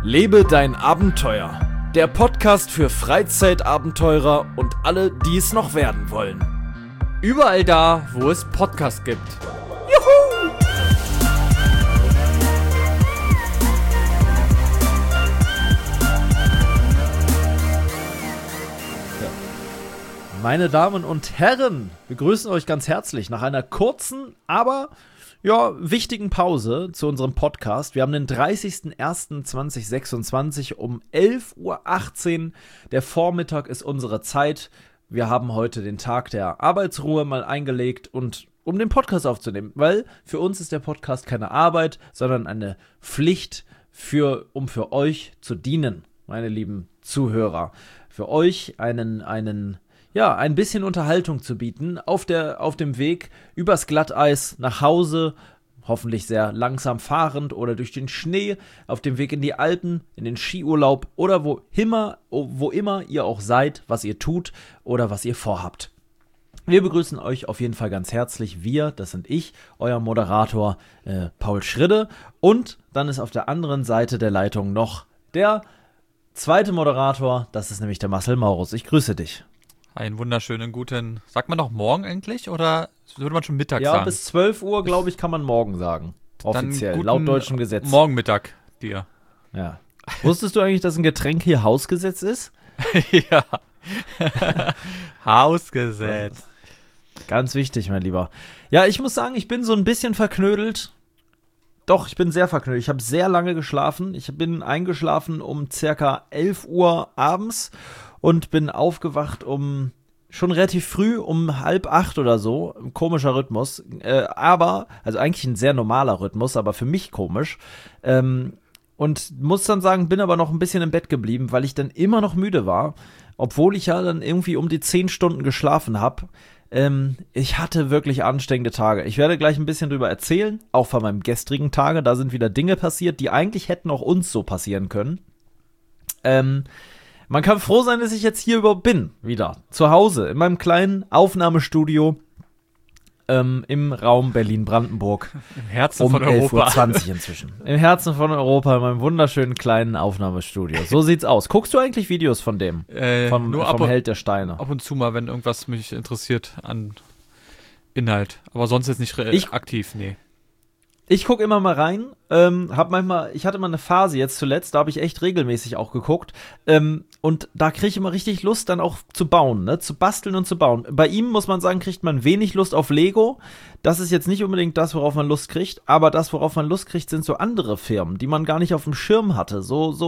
Lebe dein Abenteuer. Der Podcast für Freizeitabenteurer und alle, die es noch werden wollen. Überall da, wo es Podcasts gibt. Juhu! Meine Damen und Herren, wir grüßen euch ganz herzlich nach einer kurzen, aber wichtigen Pause zu unserem Podcast. Wir haben den 30.01.2026 um 11:18 Uhr. Der Vormittag ist unsere Zeit. Wir haben heute den Tag der Arbeitsruhe mal eingelegt und um den Podcast aufzunehmen, weil für uns ist der Podcast keine Arbeit, sondern eine Pflicht, um für euch zu dienen, meine lieben Zuhörer. Für euch ein bisschen Unterhaltung zu bieten auf dem Weg übers Glatteis nach Hause, hoffentlich sehr langsam fahrend oder durch den Schnee, auf dem Weg in die Alpen, in den Skiurlaub oder wo immer ihr auch seid, was ihr tut oder was ihr vorhabt. Wir begrüßen euch auf jeden Fall ganz herzlich. Das sind ich, euer Moderator Paul Schridde, und dann ist auf der anderen Seite der Leitung noch der zweite Moderator, das ist nämlich der Marcel Maurus. Ich grüße dich. Einen wunderschönen guten, sagt man noch morgen eigentlich oder würde man schon Mittag sagen? Ja, bis 12 Uhr, glaube ich, kann man morgen sagen. Offiziell, laut deutschem Gesetz. Morgen Mittag dir. Ja. Wusstest du eigentlich, dass ein Getränk hier Hausgesetz ist? Ja. Hausgesetz. Ganz wichtig, mein Lieber. Ja, ich muss sagen, ich bin so ein bisschen verknödelt. Doch, ich bin sehr verknödelt. Ich habe sehr lange geschlafen. Ich bin eingeschlafen um circa 11 Uhr abends und bin aufgewacht schon relativ früh, um 7:30 oder so. Ein komischer Rhythmus. Also eigentlich ein sehr normaler Rhythmus, aber für mich komisch. Und muss dann sagen, bin aber noch ein bisschen im Bett geblieben, weil ich dann immer noch müde war. Obwohl ich ja dann irgendwie um die 10 Stunden geschlafen habe. Ich hatte wirklich anstrengende Tage. Ich werde gleich ein bisschen drüber erzählen, auch von meinem gestrigen Tage. Da sind wieder Dinge passiert, die eigentlich hätten auch uns so passieren können. Man kann froh sein, dass ich jetzt hier überhaupt bin, wieder. Zu Hause, in meinem kleinen Aufnahmestudio im Raum Berlin-Brandenburg. Im Herzen von Europa. 11:20 Uhr inzwischen. Im Herzen von Europa, in meinem wunderschönen kleinen Aufnahmestudio. So sieht's aus. Guckst du eigentlich Videos von dem? Vom Held der Steine? Ab und zu mal, wenn irgendwas mich interessiert an Inhalt. Aber sonst jetzt nicht aktiv, nee. Ich gucke immer mal rein, ich hatte mal eine Phase jetzt zuletzt, da habe ich echt regelmäßig auch geguckt, und da kriege ich immer richtig Lust, dann auch zu bauen, ne, zu basteln und zu bauen. Bei ihm, muss man sagen, kriegt man wenig Lust auf Lego. Das ist jetzt nicht unbedingt das, worauf man Lust kriegt, aber das, worauf man Lust kriegt, sind so andere Firmen, die man gar nicht auf dem Schirm hatte.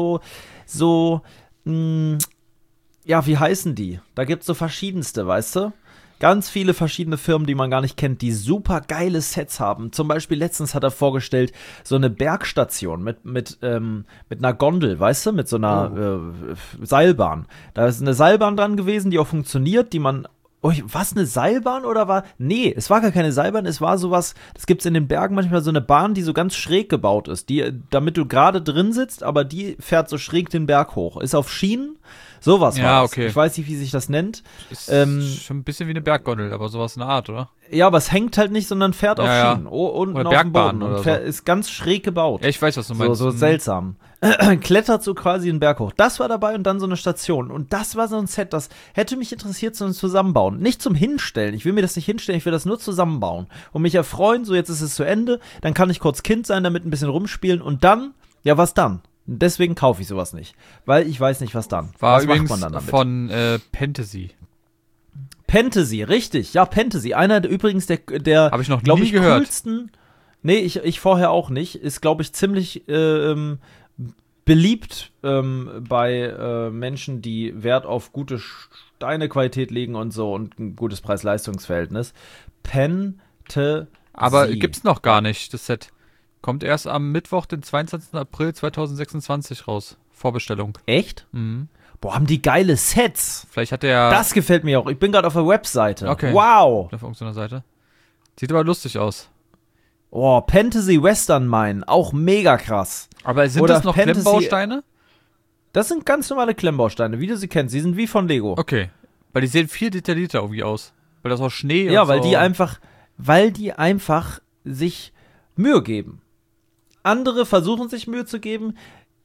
Wie heißen die? Da gibt's so verschiedenste, weißt du? Ganz viele verschiedene Firmen, die man gar nicht kennt, die super geile Sets haben. Zum Beispiel letztens hat er vorgestellt, so eine Bergstation mit einer Gondel, weißt du, mit so einer Seilbahn. Da ist eine Seilbahn dran gewesen, die auch funktioniert, die man... Oh, was, eine Seilbahn oder war... Nee, es war gar keine Seilbahn, es war sowas... Das gibt's in den Bergen manchmal, so eine Bahn, die so ganz schräg gebaut ist, damit du gerade drin sitzt, aber die fährt so schräg den Berg hoch. Ist auf Schienen... Sowas war okay. Ich weiß nicht, wie sich das nennt. Ist schon ein bisschen wie eine Berggondel, aber sowas in der Art, oder? Ja, aber es hängt halt nicht, sondern fährt auf Schienen. Unten oder auf dem Boden und so. Ist ganz schräg gebaut. Ja, ich weiß, was du meinst. So seltsam. Klettert so quasi den Berg hoch. Das war dabei und dann so eine Station. Und das war so ein Set, das hätte mich interessiert zum Zusammenbauen. Nicht zum Hinstellen. Ich will mir das nicht hinstellen, ich will das nur zusammenbauen. Und mich erfreuen, so jetzt ist es zu Ende. Dann kann ich kurz Kind sein, damit ein bisschen rumspielen. Und dann, ja, was dann? Deswegen kaufe ich sowas nicht. Weil ich weiß nicht, was dann. War was übrigens macht man dann damit? Von Fantasy. Fantasy, richtig. Ja, Fantasy. Einer übrigens der Habe ich noch nie gehört. Coolsten. Nee, ich vorher auch nicht. Ist, glaube ich, ziemlich beliebt bei Menschen, die Wert auf gute Steinequalität legen und so und ein gutes Preis-Leistungs-Verhältnis. Fantasy. Aber gibt's noch gar nicht, das Set. Kommt erst am Mittwoch, den 22. April 2026 raus. Vorbestellung. Echt? Mhm. Boah, haben die geile Sets. Vielleicht hat der... Das gefällt mir auch. Ich bin gerade auf der Webseite. Okay. Wow. Auf irgendeiner Seite. Sieht aber lustig aus. Oh, Fantasy Western Mine. Auch mega krass. Aber sind Oder das noch Fantasy Klemmbausteine? Das sind ganz normale Klemmbausteine, wie du sie kennst. Die sind wie von Lego. Okay. Weil die sehen viel detaillierter irgendwie aus. Weil das auch Schnee ja, und weil so... weil die einfach sich Mühe geben. Andere versuchen sich Mühe zu geben.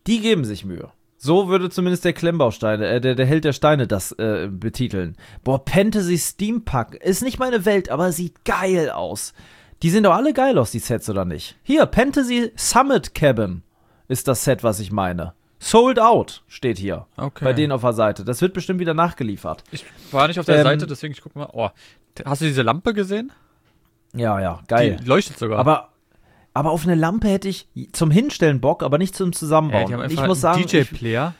Die geben sich Mühe. So würde zumindest der Klemmbausteine, der Held der Steine das betiteln. Boah, Fantasy Steampunk ist nicht meine Welt, aber sieht geil aus. Die sehen doch alle geil aus, die Sets, oder nicht? Hier, Fantasy Summit Cabin ist das Set, was ich meine. Sold out steht hier. Okay. Bei denen auf der Seite. Das wird bestimmt wieder nachgeliefert. Ich war nicht auf der Seite, deswegen ich guck mal. Oh, hast du diese Lampe gesehen? Ja, geil. Die leuchtet sogar. Aber auf eine Lampe hätte ich zum Hinstellen Bock, aber nicht zum Zusammenbauen. Die haben ich einfach muss sagen, einen DJ-Player.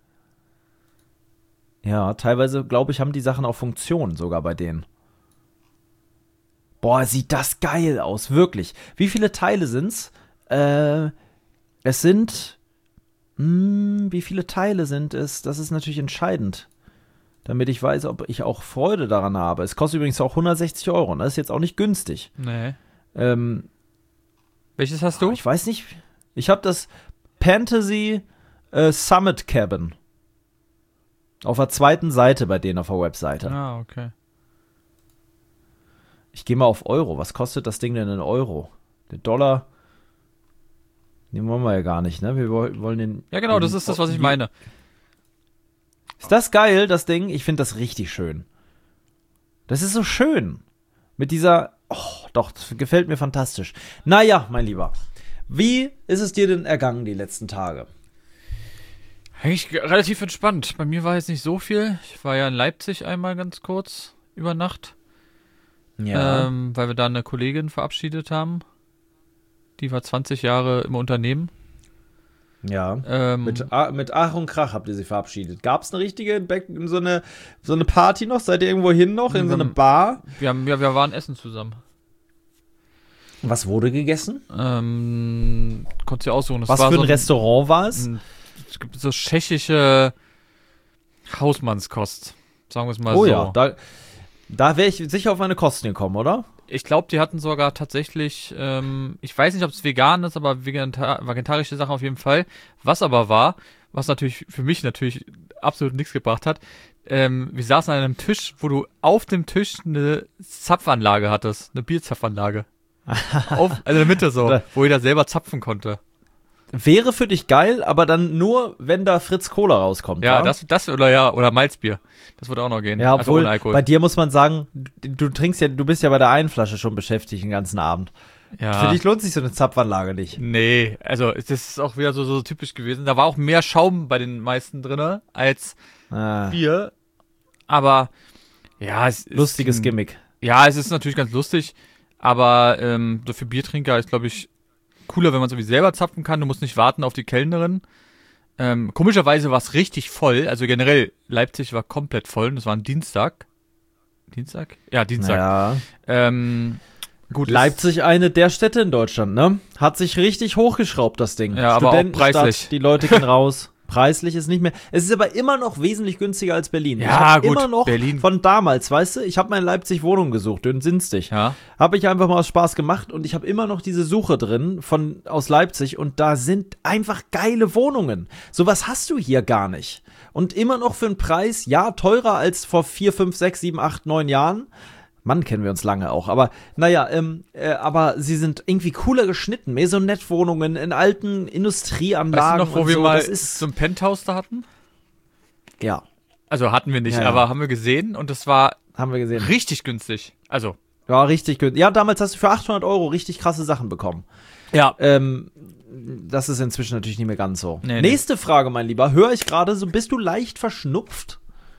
Ja, teilweise, glaube ich, haben die Sachen auch Funktionen sogar bei denen. Boah, sieht das geil aus, wirklich. Wie viele Teile sind's? Es sind wie viele Teile sind es? Das ist natürlich entscheidend, damit ich weiß, ob ich auch Freude daran habe. Es kostet übrigens auch 160 €. Das ist jetzt auch nicht günstig. Nee. Welches hast du? Ich weiß nicht. Ich habe das Fantasy Summit Cabin. Auf der zweiten Seite bei denen auf der Webseite. Ah, okay. Ich gehe mal auf Euro. Was kostet das Ding denn in Euro? Der Dollar. Den wollen wir ja gar nicht, ne? Wir wollen den. Ja, genau, das ist das, was ich meine. Ist das geil, das Ding? Ich finde das richtig schön. Das ist so schön. Mit dieser. Oh, doch, das gefällt mir fantastisch. Naja, mein Lieber. Wie ist es dir denn ergangen die letzten Tage? Eigentlich relativ entspannt. Bei mir war jetzt nicht so viel. Ich war ja in Leipzig einmal ganz kurz über Nacht. Ja. Weil wir da eine Kollegin verabschiedet haben. Die war 20 Jahre im Unternehmen. Ja. Mit Ach und Krach habt ihr sie verabschiedet. Gab es eine richtige, so eine Party noch? Seid ihr irgendwo hin noch? In so eine Bar? Wir waren essen zusammen. Was wurde gegessen? Konntest du dir aussuchen. Was für ein Restaurant war es? Es gibt so tschechische Hausmannskost. Sagen wir es mal so. Oh ja, da wäre ich sicher auf meine Kosten gekommen, oder? Ich glaube, die hatten sogar tatsächlich, ich weiß nicht, ob es vegan ist, aber vegetarische Sachen auf jeden Fall. Was aber war, was natürlich für mich natürlich absolut nichts gebracht hat, wir saßen an einem Tisch, wo du auf dem Tisch eine Zapfanlage hattest, eine Bierzapfanlage. Also in der Mitte so, wo jeder selber zapfen konnte. Wäre für dich geil, aber dann nur, wenn da Fritz Cola rauskommt. Ja, das oder Malzbier. Das würde auch noch gehen. Ja, obwohl, ohne Alkohol. bei dir muss man sagen, du bist ja bei der einen Flasche schon beschäftigt den ganzen Abend. Ja. Für dich lohnt sich so eine Zapfanlage nicht. Nee, also das ist auch wieder so typisch gewesen. Da war auch mehr Schaum bei den meisten drin als Bier. Aber ja, es ist lustiges Gimmick. Ja, es ist natürlich ganz lustig, aber so für Biertrinker ist, glaube ich, cooler, wenn man es irgendwie selber zapfen kann. Du musst nicht warten auf die Kellnerin. Komischerweise war es richtig voll. Also generell, Leipzig war komplett voll. Und das war ein Dienstag. Dienstag? Ja, Dienstag. Ja. Gut, Leipzig, eine der Städte in Deutschland, ne? Hat sich richtig hochgeschraubt, das Ding. Ja, aber auch preislich. Die Leute gehen raus. Preislich ist nicht mehr. Es ist aber immer noch wesentlich günstiger als Berlin. Ja, gut, immer noch Berlin. Von damals, weißt du? Ich habe mal in Leipzig Wohnung gesucht, in Sinstig. Ja. Habe ich einfach mal aus Spaß gemacht und ich habe immer noch diese Suche drin aus Leipzig und da sind einfach geile Wohnungen. Sowas hast du hier gar nicht. Und immer noch für einen Preis, ja, teurer als vor 4, 5, 6, 7, 8, 9 Jahren. Mann, kennen wir uns lange auch. Aber naja, aber sie sind irgendwie cooler geschnitten. Maisonette-Wohnungen in alten Industrieanlagen. Weißt du noch, wo wir mal so ein Penthouse da hatten? Ja. Also hatten wir nicht, Ja. aber haben wir gesehen und das war Haben wir gesehen. richtig günstig. Also. Ja, richtig günstig. Ja, damals hast du für 800 € richtig krasse Sachen bekommen. Ja. Das ist inzwischen natürlich nicht mehr ganz so. Nee. Nächste Frage, mein Lieber. Höre ich gerade so, bist du leicht verschnupft?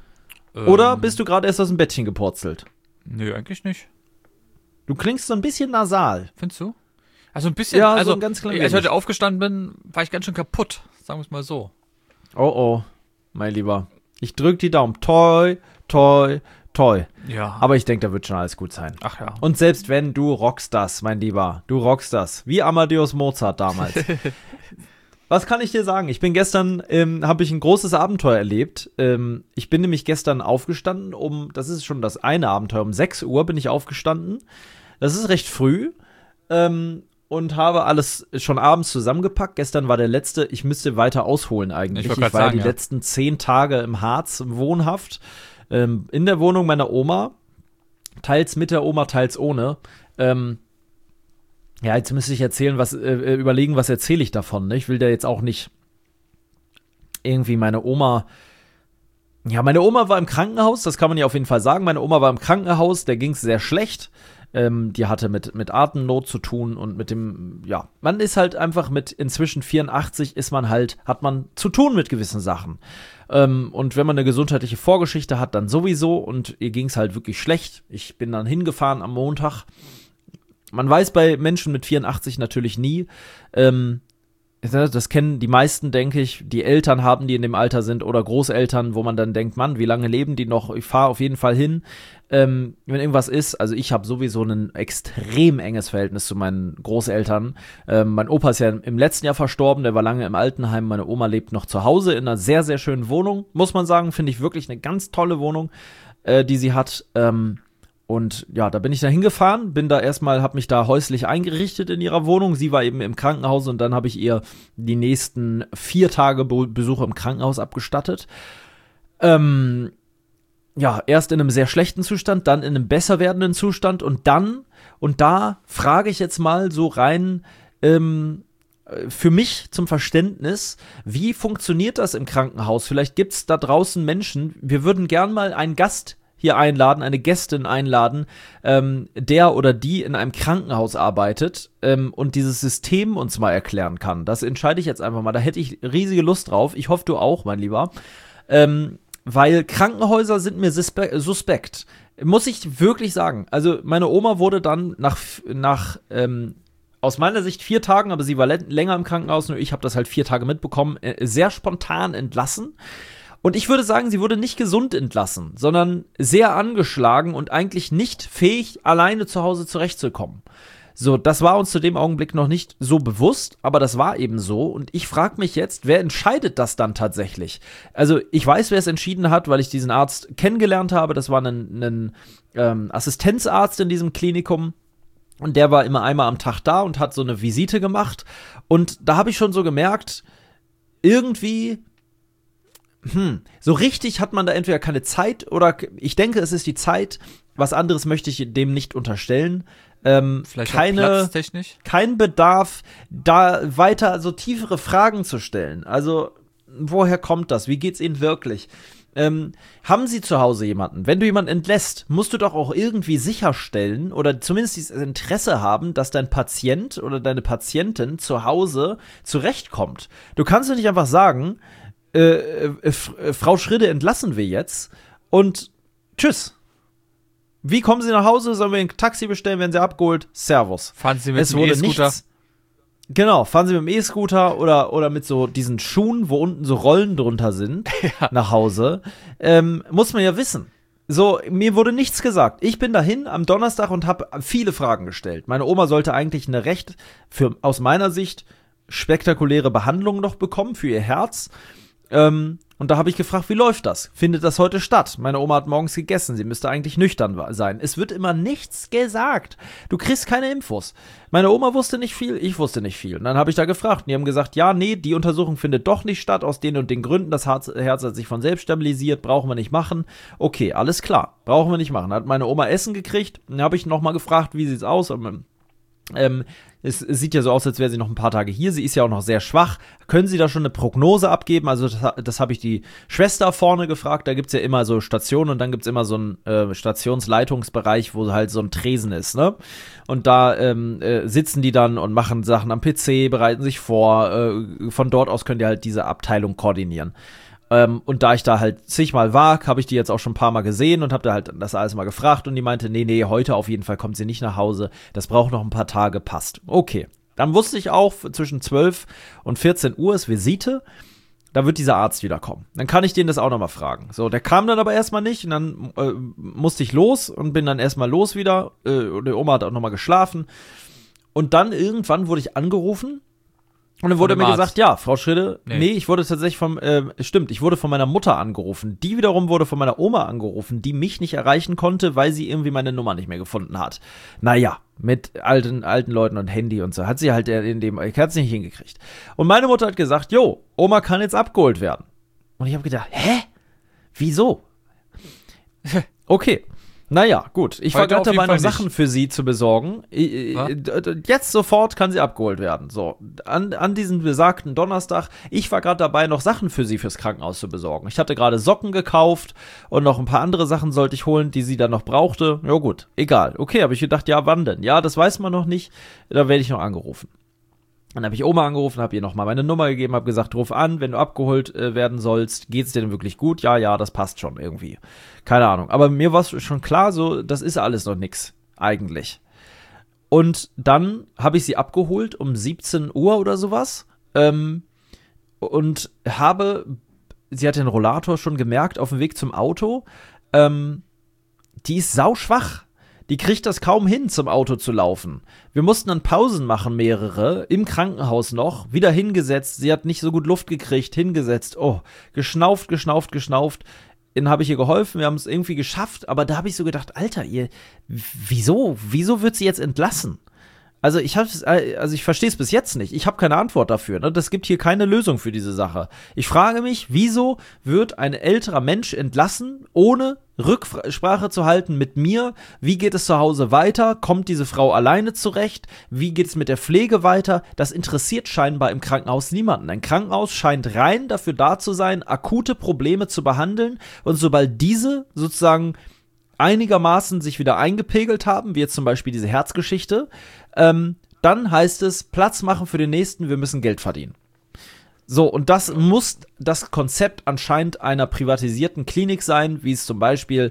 Oder bist du gerade erst aus dem Bettchen gepurzelt? Nö, eigentlich nicht. Du klingst so ein bisschen nasal. Findest du? Also ein bisschen, Ja, also so ein ganz klein als ich wenig. heute aufgestanden bin, war ich ganz schön kaputt. Sagen wir es mal so. Oh, mein Lieber. Ich drück die Daumen. Toi, toi, toi. Ja. Aber ich denke, da wird schon alles gut sein. Ach ja. Und selbst wenn, du rockst das, mein Lieber. Du rockst das. Wie Amadeus Mozart damals. Was kann ich dir sagen? Ich bin gestern, habe ich ein großes Abenteuer erlebt. Ich bin nämlich gestern aufgestanden das ist schon das eine Abenteuer, um 6 Uhr bin ich aufgestanden. Das ist recht früh. Und habe alles schon abends zusammengepackt. Gestern war der letzte, ich müsste weiter ausholen eigentlich. Ich war die letzten 10 Tage im Harz wohnhaft. In der Wohnung meiner Oma. Teils mit der Oma, teils ohne. Ja, jetzt müsste ich überlegen, was erzähle ich davon. Ne? Ich will da jetzt auch nicht irgendwie meine Oma war im Krankenhaus, das kann man ja auf jeden Fall sagen. Meine Oma war im Krankenhaus, der ging es sehr schlecht. Die hatte mit Atemnot zu tun und mit dem, ja, man ist halt einfach mit inzwischen 84 hat man zu tun mit gewissen Sachen. Und wenn man eine gesundheitliche Vorgeschichte hat, dann sowieso, und ihr ging es halt wirklich schlecht. Ich bin dann hingefahren am Montag. Man weiß bei Menschen mit 84 natürlich nie, das kennen die meisten, denke ich, die Eltern haben, die in dem Alter sind, oder Großeltern, wo man dann denkt, Mann, wie lange leben die noch? Ich fahre auf jeden Fall hin. Wenn irgendwas ist, also ich habe sowieso ein extrem enges Verhältnis zu meinen Großeltern. Mein Opa ist ja im letzten Jahr verstorben, der war lange im Altenheim. Meine Oma lebt noch zu Hause in einer sehr, sehr schönen Wohnung, muss man sagen. Finde ich wirklich eine ganz tolle Wohnung, die sie hat. Und ja, da bin ich da hingefahren, habe mich da häuslich eingerichtet in ihrer Wohnung. Sie war eben im Krankenhaus und dann habe ich ihr die nächsten 4 Tage Besuch im Krankenhaus abgestattet. Ja, erst in einem sehr schlechten Zustand, dann in einem besser werdenden Zustand und da frage ich jetzt mal so rein, für mich zum Verständnis, wie funktioniert das im Krankenhaus? Vielleicht gibt es da draußen Menschen, wir würden gern mal einen Gast hier einladen, eine Gästin einladen, der oder die in einem Krankenhaus arbeitet und dieses System uns mal erklären kann. Das entscheide ich jetzt einfach mal. Da hätte ich riesige Lust drauf. Ich hoffe, du auch, mein Lieber. Weil Krankenhäuser sind mir suspekt. Muss ich wirklich sagen. Also meine Oma wurde dann nach aus meiner Sicht 4 Tagen, aber sie war länger im Krankenhaus und ich habe das halt 4 Tage mitbekommen, sehr spontan entlassen. Und ich würde sagen, sie wurde nicht gesund entlassen, sondern sehr angeschlagen und eigentlich nicht fähig, alleine zu Hause zurechtzukommen. So, das war uns zu dem Augenblick noch nicht so bewusst, aber das war eben so. Und ich frage mich jetzt, wer entscheidet das dann tatsächlich? Also ich weiß, wer es entschieden hat, weil ich diesen Arzt kennengelernt habe. Das war ein Assistenzarzt in diesem Klinikum. Und der war immer einmal am Tag da und hat so eine Visite gemacht. Und da habe ich schon so gemerkt, irgendwie so richtig hat man da entweder keine Zeit oder ich denke, es ist die Zeit. Was anderes möchte ich dem nicht unterstellen. Vielleicht platztechnisch? Kein Bedarf, da weiter so tiefere Fragen zu stellen. Also, woher kommt das? Wie geht's Ihnen wirklich? Haben Sie zu Hause jemanden? Wenn du jemanden entlässt, musst du doch auch irgendwie sicherstellen oder zumindest dieses Interesse haben, dass dein Patient oder deine Patientin zu Hause zurechtkommt. Du kannst doch nicht einfach sagen, Frau Schridde entlassen wir jetzt und tschüss. Wie kommen Sie nach Hause? Sollen wir ein Taxi bestellen? Werden Sie abgeholt? Servus. Fahren Sie mit dem E-Scooter? Genau, fahren Sie mit dem E-Scooter oder mit so diesen Schuhen, wo unten so Rollen drunter sind, nach Hause. Muss man ja wissen. So, mir wurde nichts gesagt. Ich bin dahin am Donnerstag und habe viele Fragen gestellt. Meine Oma sollte eigentlich eine aus meiner Sicht, spektakuläre Behandlung noch bekommen für ihr Herz. Und da habe ich gefragt, wie läuft das? Findet das heute statt? Meine Oma hat morgens gegessen, sie müsste eigentlich nüchtern sein. Es wird immer nichts gesagt. Du kriegst keine Infos. Meine Oma wusste nicht viel, ich wusste nicht viel. Und dann habe ich da gefragt und die haben gesagt, ja, nee, die Untersuchung findet doch nicht statt, aus den und den Gründen. Das Herz hat sich von selbst stabilisiert, brauchen wir nicht machen. Okay, alles klar, brauchen wir nicht machen. Dann hat meine Oma Essen gekriegt, dann habe ich nochmal gefragt, wie sieht's aus? Es sieht ja so aus, als wäre sie noch ein paar Tage hier. Sie ist ja auch noch sehr schwach. Können Sie da schon eine Prognose abgeben? Also das habe ich die Schwester vorne gefragt. Da gibt es ja immer so Stationen und dann gibt es immer so einen Stationsleitungsbereich, wo halt so ein Tresen ist, ne? Und da sitzen die dann und machen Sachen am PC, bereiten sich vor. Von dort aus können die halt diese Abteilung koordinieren. Und da ich da halt zigmal war, habe ich die jetzt auch schon ein paar Mal gesehen und habe da halt das alles mal gefragt und die meinte, nee, heute auf jeden Fall kommt sie nicht nach Hause, das braucht noch ein paar Tage, passt. Okay, dann wusste ich auch, zwischen 12 und 14 Uhr ist Visite, da wird dieser Arzt wieder kommen. Dann kann ich den das auch nochmal fragen. So, der kam dann aber erstmal nicht und dann musste ich los und bin dann erstmal los wieder. Die Oma hat auch nochmal geschlafen und dann irgendwann wurde ich angerufen. Und dann wurde mir gesagt, ja, Frau Schridde, nee, ich wurde tatsächlich ich wurde von meiner Mutter angerufen. Die wiederum wurde von meiner Oma angerufen, die mich nicht erreichen konnte, weil sie irgendwie meine Nummer nicht mehr gefunden hat. Naja, mit alten Leuten und Handy und so. Hat sie halt hat sie nicht hingekriegt. Und meine Mutter hat gesagt, jo, Oma kann jetzt abgeholt werden. Und ich habe gedacht, hä? Wieso? Okay. Naja, gut. Ich war Heute gerade auf jeden dabei, noch Fall Sachen für sie zu besorgen. Jetzt sofort kann sie abgeholt werden. So, an diesem besagten Donnerstag. Ich war gerade dabei, noch Sachen für sie fürs Krankenhaus zu besorgen. Ich hatte gerade Socken gekauft und noch ein paar andere Sachen sollte ich holen, die sie dann noch brauchte. Ja gut, egal. Okay, habe ich gedacht, ja, wann denn? Ja, das weiß man noch nicht. Da werde ich noch angerufen. Dann habe ich Oma angerufen, habe ihr nochmal meine Nummer gegeben, habe gesagt, ruf an, wenn du abgeholt werden sollst. Geht's dir denn wirklich gut? Ja, ja, das passt schon irgendwie. Keine Ahnung. Aber mir war es schon klar, so, das ist alles noch nix, eigentlich. Und dann habe ich sie abgeholt um 17 Uhr oder sowas. Und sie hat den Rollator schon gemerkt, auf dem Weg zum Auto. Die ist sauschwach. Die kriegt das kaum hin, zum Auto zu laufen. Wir mussten dann Pausen machen, mehrere, im Krankenhaus noch, wieder hingesetzt. Sie hat nicht so gut Luft gekriegt, hingesetzt. Oh, geschnauft. Dann habe ich ihr geholfen, wir haben es irgendwie geschafft. Aber da habe ich so gedacht, Alter, wieso wird sie jetzt entlassen? Also ich verstehe es bis jetzt nicht. Ich habe keine Antwort dafür. Ne? Das gibt hier keine Lösung für diese Sache. Ich frage mich, wieso wird ein älterer Mensch entlassen, ohne Rücksprache zu halten mit mir? Wie geht es zu Hause weiter? Kommt diese Frau alleine zurecht? Wie geht es mit der Pflege weiter? Das interessiert scheinbar im Krankenhaus niemanden. Ein Krankenhaus scheint rein dafür da zu sein, akute Probleme zu behandeln. Und sobald diese sozusagen einigermaßen sich wieder eingepegelt haben, wie jetzt zum Beispiel diese Herzgeschichte, dann heißt es, Platz machen für den Nächsten, wir müssen Geld verdienen. So, und das muss das Konzept anscheinend einer privatisierten Klinik sein, wie es zum Beispiel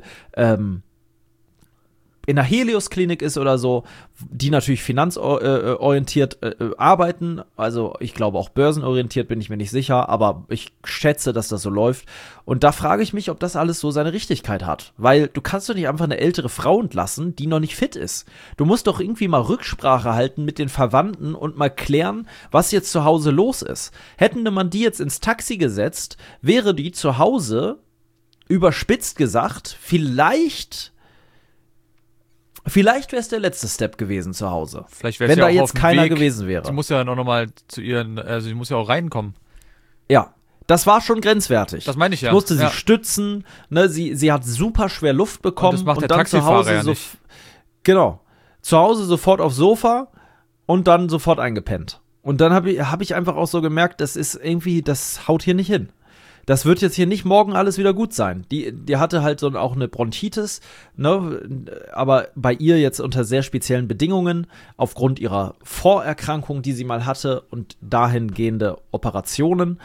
in der Helios-Klinik ist oder so, die natürlich finanzorientiert arbeiten, also ich glaube auch börsenorientiert, bin ich mir nicht sicher, aber ich schätze, dass das so läuft. Und da frage ich mich, ob das alles so seine Richtigkeit hat, weil du kannst doch nicht einfach eine ältere Frau entlassen, die noch nicht fit ist. Du musst doch irgendwie mal Rücksprache halten mit den Verwandten und mal klären, was jetzt zu Hause los ist. Hätten man die jetzt ins Taxi gesetzt, wäre die zu Hause, überspitzt gesagt, vielleicht wäre es der letzte Step gewesen zu Hause. Vielleicht wäre wenn ja da auch jetzt auf dem keiner Weg. gewesen wäre. Sie muss ja noch mal sie muss ja auch reinkommen. Ja, das war schon grenzwertig. Das meine ich ja. Ich musste sie ja. stützen, ne, sie hat super schwer Luft bekommen. Und das macht der dann Taxifahrer zu Hause ja nicht. Genau. Zu Hause sofort aufs Sofa und dann sofort eingepennt. Und dann hab ich einfach auch so gemerkt, das haut hier nicht hin. Das wird jetzt hier nicht morgen alles wieder gut sein. Die hatte halt auch eine Bronchitis, ne, aber bei ihr jetzt unter sehr speziellen Bedingungen, aufgrund ihrer Vorerkrankung, die sie mal hatte und dahingehende Operationen.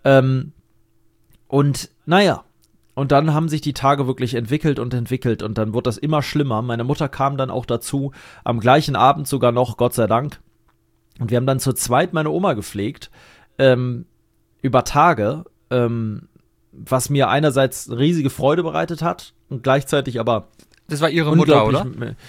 Und naja, und dann haben sich die Tage wirklich entwickelt und dann wurde das immer schlimmer. Meine Mutter kam dann auch dazu, am gleichen Abend sogar noch, Gott sei Dank. Und wir haben dann zu zweit meine Oma gepflegt, über Tage, was mir einerseits riesige Freude bereitet hat und gleichzeitig aber das war ihre Mutter, oder?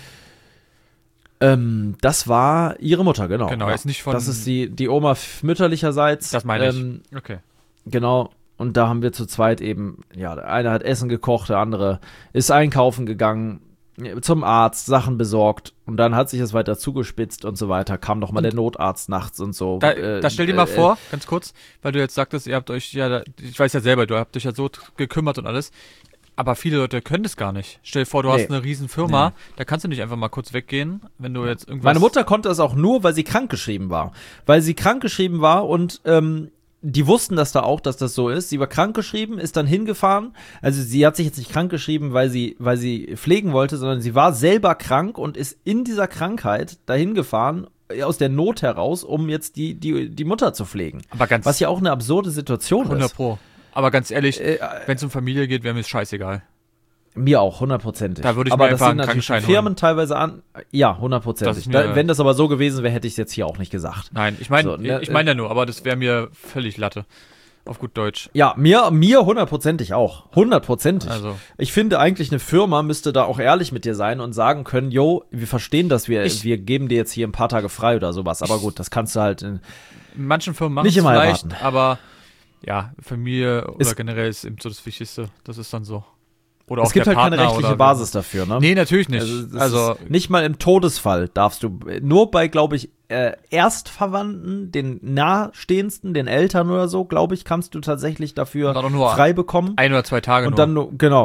Das war ihre Mutter, genau. Genau, ja. jetzt nicht von... Das ist die Oma mütterlicherseits. Das meine ich. Okay. Genau, und da haben wir zu zweit eben, ja, der eine hat Essen gekocht, der andere ist einkaufen gegangen, zum Arzt, Sachen besorgt und dann hat sich das weiter zugespitzt und so weiter, kam noch mal der Notarzt nachts und so. Da stell dir mal vor, ganz kurz, weil du jetzt sagtest, ihr habt euch ich weiß ja selber, du habt dich ja so gekümmert und alles, aber viele Leute können das gar nicht. Stell dir vor, du hast eine riesen Firma, da kannst du nicht einfach mal kurz weggehen, wenn du jetzt irgendwas... Meine Mutter konnte das auch nur, weil sie krankgeschrieben war. Weil sie krankgeschrieben war und die wussten das da auch, dass das so ist. Sie war krankgeschrieben, ist dann hingefahren. Also sie hat sich jetzt nicht krankgeschrieben, weil sie pflegen wollte, sondern sie war selber krank und ist in dieser Krankheit dahin gefahren, aus der Not heraus, um jetzt die Mutter zu pflegen. Aber was ja auch eine absurde Situation 100 Pro. Aber ganz ehrlich, wenn es um Familie geht, wäre mir scheißegal. Mir auch, 100%. Da würde ich aber mir einfach einen das sind Krankenschein natürlich Firmen teilweise an. Ja, 100%. Wenn das aber so gewesen wäre, hätte ich es jetzt hier auch nicht gesagt. Nein, ich meine ja nur, aber das wäre mir völlig Latte. Auf gut Deutsch. Ja, mir 100%ig auch. 100%ig. Also. Ich finde eigentlich, eine Firma müsste da auch ehrlich mit dir sein und sagen können, yo, wir verstehen das, wir geben dir jetzt hier ein paar Tage frei oder sowas. Aber gut, das kannst du halt in manchen Firmen machen nicht immer vielleicht, erwarten. Aber ja, Familie oder generell ist eben so das Wichtigste. Das ist dann so. Oder es gibt halt keine rechtliche Basis dafür, ne? Nee, natürlich nicht. Also nicht mal im Todesfall darfst du, nur bei, glaube ich, Erstverwandten, den Nahestehendsten, den Eltern oder so, glaube ich, kannst du tatsächlich dafür frei bekommen. 1 oder 2 Tage und nur. Dann genau.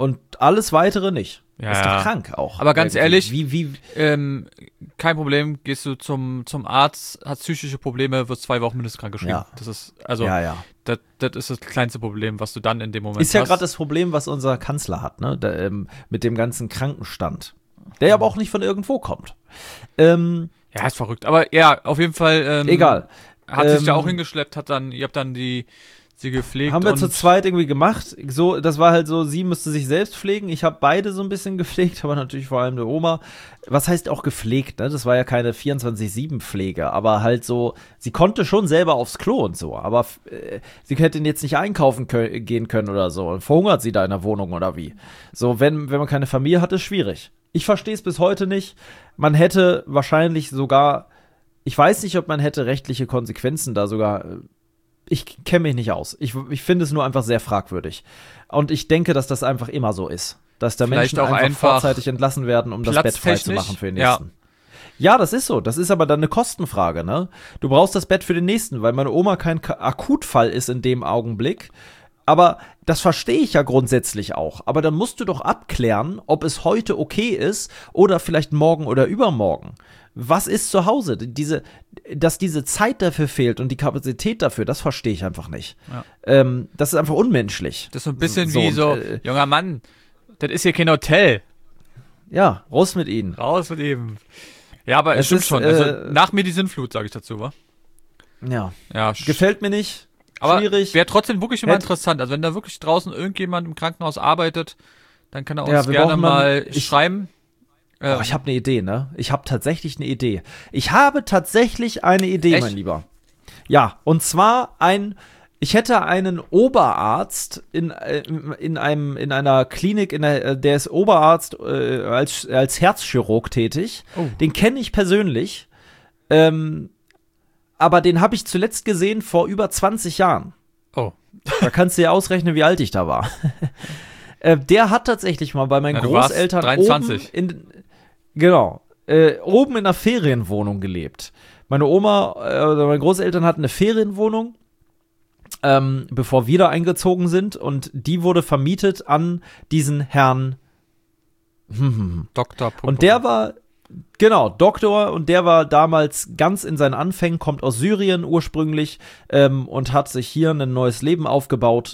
und alles weitere nicht. Ja, ist doch krank auch. Aber ganz ehrlich, wie kein Problem, gehst du zum Arzt, hast psychische Probleme, wirst 2 Wochen mindestens krank geschrieben. Ja. Das ist, also, ja. das ist das kleinste Problem, was du dann in dem Moment hast. Ist ja gerade das Problem, was unser Kanzler hat, ne? Mit dem ganzen Krankenstand. Der ja aber auch nicht von irgendwo kommt. Ja, ist verrückt. Aber ja, auf jeden Fall. Egal. Hat sich da auch hingeschleppt, ihr habt dann sie gepflegt. Haben wir zu zweit irgendwie gemacht. So, das war halt so, sie musste sich selbst pflegen. Ich habe beide so ein bisschen gepflegt, aber natürlich vor allem der Oma. Was heißt auch gepflegt, ne? Das war ja keine 24/7-Pflege, aber halt so, sie konnte schon selber aufs Klo und so, aber sie hätte jetzt nicht einkaufen gehen können oder so. Verhungert sie da in der Wohnung oder wie? So, wenn man keine Familie hat, ist schwierig. Ich verstehe es bis heute nicht. Man hätte wahrscheinlich sogar, ich weiß nicht, ob man hätte rechtliche Konsequenzen da sogar. Ich kenne mich nicht aus. Ich finde es nur einfach sehr fragwürdig. Und ich denke, dass das einfach immer so ist. Dass da Vielleicht Menschen auch einfach vorzeitig entlassen werden, um das Bett frei zu machen für den nächsten. Ja, das ist so. Das ist aber dann eine Kostenfrage, ne? Du brauchst das Bett für den nächsten, weil meine Oma kein Akutfall ist in dem Augenblick. Aber das verstehe ich ja grundsätzlich auch. Aber dann musst du doch abklären, ob es heute okay ist oder vielleicht morgen oder übermorgen. Was ist zu Hause? Dass diese Zeit dafür fehlt und die Kapazität dafür, das verstehe ich einfach nicht. Ja. Das ist einfach unmenschlich. Das ist so ein bisschen wie so, junger Mann, das ist hier kein Hotel. Ja, raus mit ihnen. Raus mit ihm. Ja, aber es stimmt schon. Also nach mir die Sinnflut, sage ich dazu, wa? Ja. Ja. Gefällt mir nicht. Aber schwierig. Wäre trotzdem wirklich immer interessant. Also wenn da wirklich draußen irgendjemand im Krankenhaus arbeitet, dann kann er uns gerne mal schreiben. Ich habe eine Idee, ne? Ich habe tatsächlich eine Idee. Ich habe tatsächlich eine Idee, Echt? Mein Lieber. Ja, und zwar ich hätte einen Oberarzt in einer Klinik, der ist Oberarzt als Herzchirurg tätig. Oh. Den kenne ich persönlich. Aber den habe ich zuletzt gesehen vor über 20 Jahren. Oh. Da kannst du ja ausrechnen, wie alt ich da war. Der hat tatsächlich mal bei meinen Großeltern 23. Oben in einer Ferienwohnung gelebt. Meine Oma oder meine Großeltern hatten eine Ferienwohnung, bevor wir da eingezogen sind, und die wurde vermietet an diesen Herrn Doktor. Und der war Doktor, und der war damals ganz in seinen Anfängen, kommt aus Syrien ursprünglich, und hat sich hier ein neues Leben aufgebaut.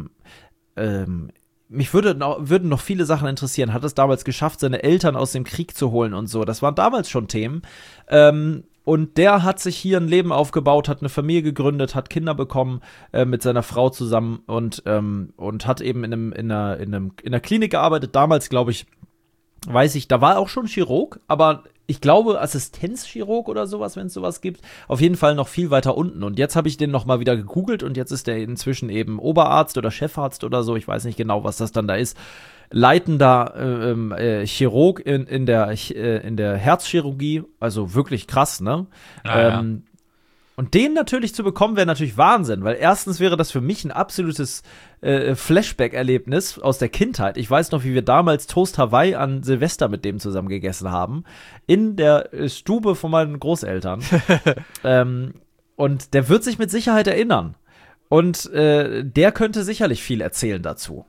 Mich würden noch viele Sachen interessieren. Hat es damals geschafft, seine Eltern aus dem Krieg zu holen und so. Das waren damals schon Themen. Und der hat sich hier ein Leben aufgebaut, hat eine Familie gegründet, hat Kinder bekommen mit seiner Frau zusammen und hat eben in einer Klinik gearbeitet. Damals, glaube ich, weiß ich, da war auch schon Chirurg, aber ich glaube Assistenzchirurg oder sowas, wenn es sowas gibt. Auf jeden Fall noch viel weiter unten. Und jetzt habe ich den noch mal wieder gegoogelt und jetzt ist der inzwischen eben Oberarzt oder Chefarzt oder so. Ich weiß nicht genau, was das dann da ist. Leitender Chirurg in der Herzchirurgie. Also wirklich krass, ne? Ja. Und den natürlich zu bekommen, wäre natürlich Wahnsinn, weil erstens wäre das für mich ein absolutes Flashback-Erlebnis aus der Kindheit. Ich weiß noch, wie wir damals Toast Hawaii an Silvester mit dem zusammen gegessen haben, in der Stube von meinen Großeltern. Und der wird sich mit Sicherheit erinnern. Und der könnte sicherlich viel erzählen dazu.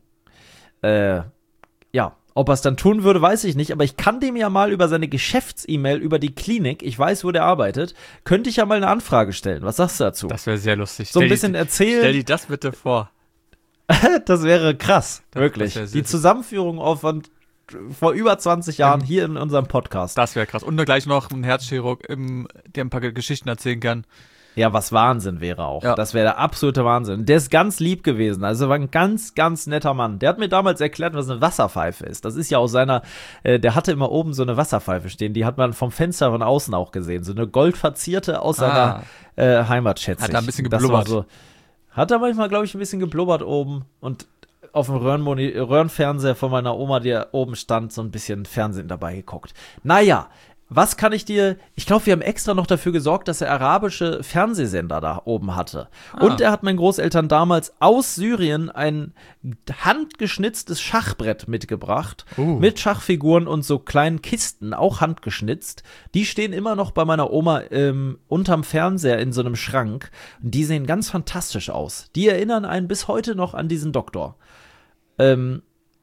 Ja. Ob er es dann tun würde, weiß ich nicht, aber ich kann dem ja mal über seine Geschäfts-E-Mail, über die Klinik, ich weiß, wo der arbeitet, könnte ich ja mal eine Anfrage stellen. Was sagst du dazu? Das wäre sehr lustig. So ein bisschen erzählen. Stell dir das bitte vor. Das wäre krass, wirklich. Die Zusammenführung vor über 20 Jahren hier in unserem Podcast. Das wäre krass. Und gleich noch ein Herzchirurg, der ein paar Geschichten erzählen kann. Ja, was Wahnsinn wäre auch. Ja. Das wäre der absolute Wahnsinn. Der ist ganz lieb gewesen. Also war ein ganz, ganz netter Mann. Der hat mir damals erklärt, was eine Wasserpfeife ist. Das ist ja aus der hatte immer oben so eine Wasserpfeife stehen. Die hat man vom Fenster von außen auch gesehen. So eine goldverzierte aus seiner Heimat, schätze ich. Hat da ein bisschen geblubbert. Hat er manchmal, glaube ich, ein bisschen geblubbert oben. Und auf dem Röhrenfernseher von meiner Oma, der oben stand, so ein bisschen Fernsehen dabei geguckt. Naja, was kann ich dir, ich glaube, wir haben extra noch dafür gesorgt, dass er arabische Fernsehsender da oben hatte. Und er hat meinen Großeltern damals aus Syrien ein handgeschnitztes Schachbrett mitgebracht, mit Schachfiguren und so kleinen Kisten, auch handgeschnitzt. Die stehen immer noch bei meiner Oma unterm Fernseher in so einem Schrank. Und die sehen ganz fantastisch aus. Die erinnern einen bis heute noch an diesen Doktor. Ja,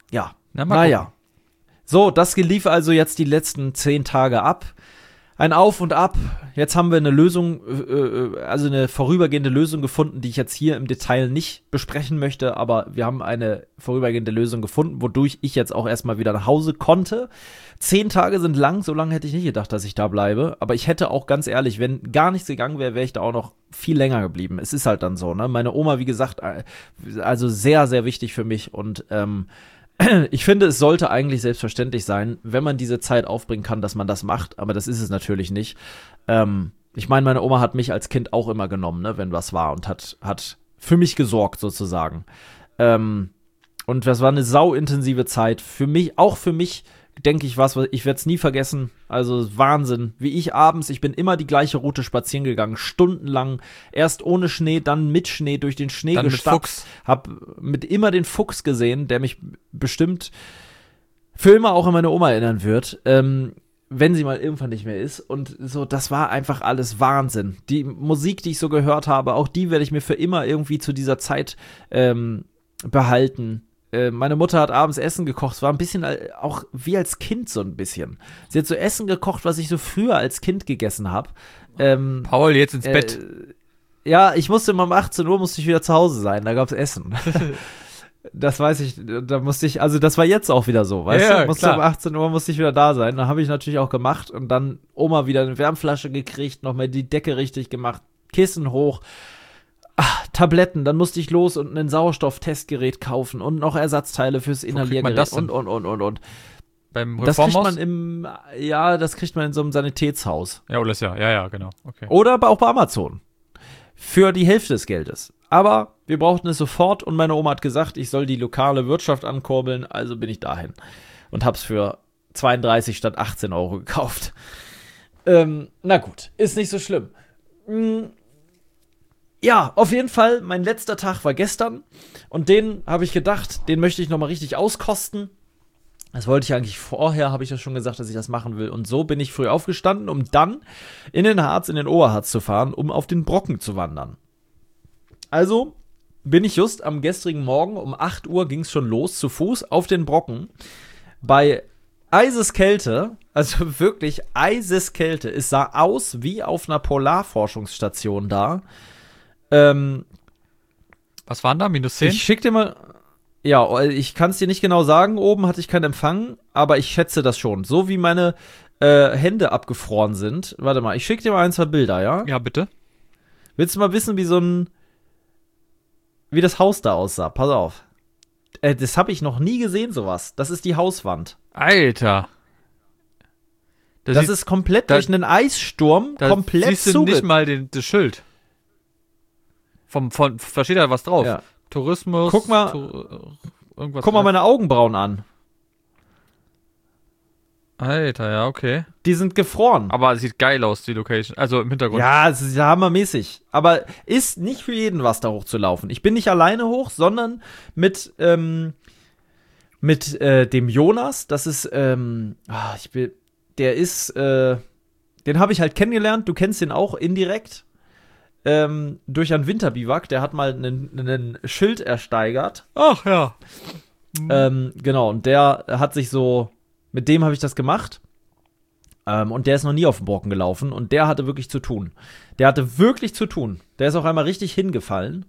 Na, mal Naja. So, das lief also jetzt die letzten 10 Tage ab. Ein Auf und Ab. Jetzt haben wir eine Lösung, also eine vorübergehende Lösung gefunden, die ich jetzt hier im Detail nicht besprechen möchte, aber wir haben eine vorübergehende Lösung gefunden, wodurch ich jetzt auch erstmal wieder nach Hause konnte. 10 Tage sind lang, so lange hätte ich nicht gedacht, dass ich da bleibe, aber ich hätte auch ganz ehrlich, wenn gar nichts gegangen wäre, wäre ich da auch noch viel länger geblieben. Es ist halt dann so, ne? Meine Oma, wie gesagt, also sehr, sehr wichtig für mich und ich finde, es sollte eigentlich selbstverständlich sein, wenn man diese Zeit aufbringen kann, dass man das macht, aber das ist es natürlich nicht. Ich meine, meine Oma hat mich als Kind auch immer genommen, ne, wenn was war und hat für mich gesorgt sozusagen. Und das war eine sauintensive Zeit. Für mich, denke ich ich werde es nie vergessen. Also Wahnsinn, wie ich bin immer die gleiche Route spazieren gegangen, stundenlang, erst ohne Schnee, dann mit Schnee, durch den Schnee dann gestapft, hab immer den Fuchs gesehen, der mich bestimmt für immer auch an meine Oma erinnern wird, wenn sie mal irgendwann nicht mehr ist. Und so, das war einfach alles Wahnsinn. Die Musik, die ich so gehört habe, auch die werde ich mir für immer irgendwie zu dieser Zeit behalten. Meine Mutter hat abends Essen gekocht. Es war ein bisschen auch wie als Kind so ein bisschen. Sie hat so Essen gekocht, was ich so früher als Kind gegessen habe. Paul, jetzt ins Bett. Ja, ich musste immer um 18 Uhr wieder zu Hause sein. Da gab es Essen. Das weiß ich, also das war jetzt auch wieder so, weißt du? Musste um 18 Uhr musste ich wieder da sein. Dann habe ich natürlich auch gemacht und dann Oma wieder eine Wärmflasche gekriegt, nochmal die Decke richtig gemacht, Kissen hoch. Tabletten, dann musste ich los und ein Sauerstofftestgerät kaufen und noch Ersatzteile fürs Inhaliergerät und. Beim Das Reformhaus? Das kriegt man in so einem Sanitätshaus. Ja, oder ja, genau. Okay. Oder aber auch bei Amazon. Für die Hälfte des Geldes. Aber wir brauchten es sofort und meine Oma hat gesagt, ich soll die lokale Wirtschaft ankurbeln, also bin ich dahin. Und hab's für 32 statt 18 Euro gekauft. Na gut, ist nicht so schlimm. Ja, auf jeden Fall, mein letzter Tag war gestern und den habe ich gedacht, den möchte ich nochmal richtig auskosten. Das wollte ich eigentlich vorher, habe ich ja schon gesagt, dass ich das machen will. Und so bin ich früh aufgestanden, um dann in den Oberharz zu fahren, um auf den Brocken zu wandern. Also bin ich just am gestrigen Morgen um 8 Uhr ging es schon los, zu Fuß auf den Brocken. Bei Eiseskälte, also wirklich Eiseskälte. Es sah aus wie auf einer Polarforschungsstation da. Was waren da? -10? Ich schick dir mal. Ja, ich kann es dir nicht genau sagen. Oben hatte ich keinen Empfang, aber ich schätze das schon. So wie meine Hände abgefroren sind. Warte mal, ich schick dir mal 1, 2 Bilder, ja? Ja, bitte. Willst du mal wissen, wie das Haus da aussah? Pass auf. Das habe ich noch nie gesehen, sowas. Das ist die Hauswand. Alter. Das ist komplett durch einen Eissturm komplett siehst du nicht mal das Schild. Da steht da was drauf. Ja. Tourismus. Guck mal, irgendwas. guck mal meine Augenbrauen an. Alter, ja, okay. Die sind gefroren. Aber es sieht geil aus, die Location. Also im Hintergrund. Ja, es ist hammermäßig. Aber ist nicht für jeden was, da hochzulaufen. Ich bin nicht alleine hoch, sondern mit dem Jonas. Das ist, den habe ich halt kennengelernt. Du kennst den auch indirekt. Durch einen Winterbiwak, der hat mal einen Schild ersteigert. Ach ja. Genau, und der hat sich so, mit dem habe ich das gemacht. Und der ist noch nie auf den Brocken gelaufen und der hatte wirklich zu tun. Der ist auch einmal richtig hingefallen.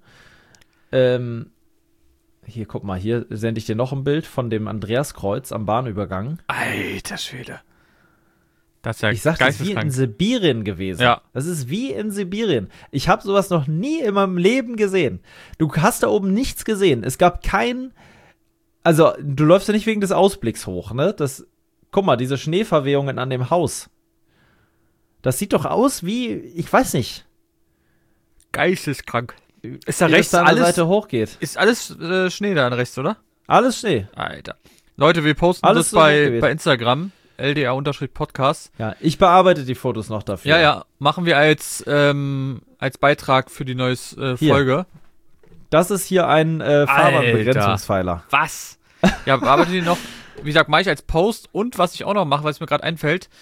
Hier, guck mal, hier sende ich dir noch ein Bild von dem Andreaskreuz am Bahnübergang. Alter Schwede. Das ist ja ich sag, das ist wie in Sibirien gewesen. Ja. Das ist wie in Sibirien. Ich habe sowas noch nie in meinem Leben gesehen. Du hast da oben nichts gesehen. Es gab also du läufst ja nicht wegen des Ausblicks hoch, ne? Guck mal, diese Schneeverwehungen an dem Haus. Das sieht doch aus wie, ich weiß nicht. Geisteskrank. Ist da wie rechts das da an der alles Seite hochgeht. Ist alles Schnee da rechts, oder? Alles Schnee. Alter. Leute, wir posten alles das so bei Instagram. LDR-Podcast. Ja, ich bearbeite die Fotos noch dafür. Ja, machen wir als Beitrag für die neue Folge. Das ist hier ein Fahrbahnbegrenzungspfeiler. Was? Ja, bearbeite die noch. Wie gesagt, mache ich als Post und was ich auch noch mache, weil es mir gerade einfällt,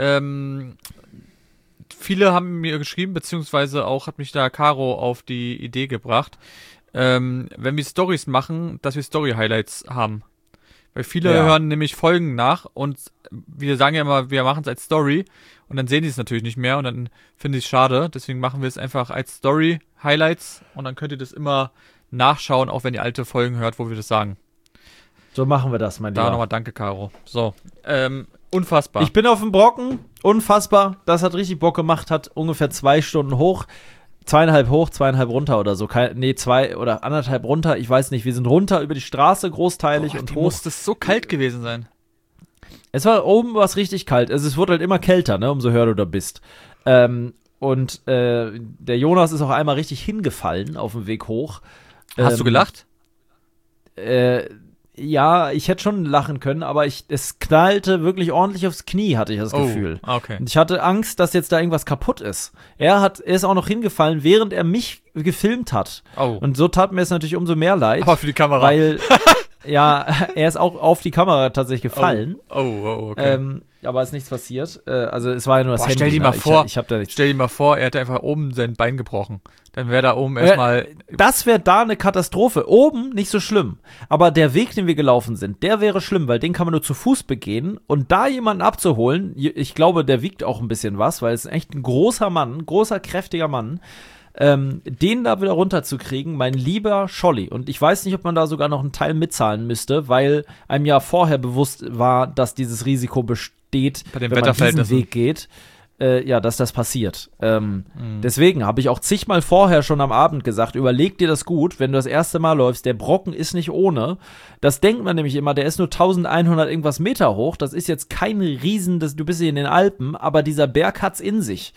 viele haben mir geschrieben, beziehungsweise auch hat mich da Caro auf die Idee gebracht, wenn wir Stories machen, dass wir Story-Highlights haben. Weil viele hören nämlich Folgen nach und wir sagen ja immer, wir machen es als Story und dann sehen die es natürlich nicht mehr und dann finde ich es schade. Deswegen machen wir es einfach als Story-Highlights und dann könnt ihr das immer nachschauen, auch wenn ihr alte Folgen hört, wo wir das sagen. So machen wir das, mein Lieber. Da nochmal danke, Caro. So, unfassbar. Ich bin auf dem Brocken, unfassbar. Das hat richtig Bock gemacht, hat ungefähr 2 Stunden hoch. 2,5 hoch, 2,5 runter oder so. 2 oder 1,5 runter, ich weiß nicht. Wir sind runter über die Straße großteilig und hoch. Muss das so kalt gewesen sein? Es war oben was richtig kalt. Also es wurde halt immer kälter, ne, umso höher du da bist. Und der Jonas ist auch einmal richtig hingefallen auf dem Weg hoch. Hast du gelacht? Ja, ich hätte schon lachen können, aber es knallte wirklich ordentlich aufs Knie, hatte ich das Gefühl. Okay. Und ich hatte Angst, dass jetzt da irgendwas kaputt ist. Er ist auch noch hingefallen, während er mich gefilmt hat. Oh. Und so tat mir es natürlich umso mehr leid. Aber für die Kamera. Weil, ja, er ist auch auf die Kamera tatsächlich gefallen. Okay. Aber ist nichts passiert. Also es war ja nur das Handy. Stell dir mal vor, ich hab da nichts. Stell dir mal vor, er hätte einfach oben sein Bein gebrochen. Dann wäre da oben erstmal. Das wäre da eine Katastrophe. Oben nicht so schlimm. Aber der Weg, den wir gelaufen sind, der wäre schlimm, weil den kann man nur zu Fuß begehen. Und da jemanden abzuholen, ich glaube, der wiegt auch ein bisschen was, weil es echt ein großer Mann, großer, kräftiger Mann. Den da wieder runterzukriegen, mein lieber Scholli. Und ich weiß nicht, ob man da sogar noch einen Teil mitzahlen müsste, weil einem ja vorher bewusst war, dass dieses Risiko besteht, bei den wenn man diesen Weg geht, dass das passiert. Deswegen habe ich auch zigmal vorher schon am Abend gesagt, überleg dir das gut, wenn du das erste Mal läufst, der Brocken ist nicht ohne. Das denkt man nämlich immer, der ist nur 1100 irgendwas Meter hoch, das ist jetzt kein Riesen, du bist hier in den Alpen, aber dieser Berg hat's in sich.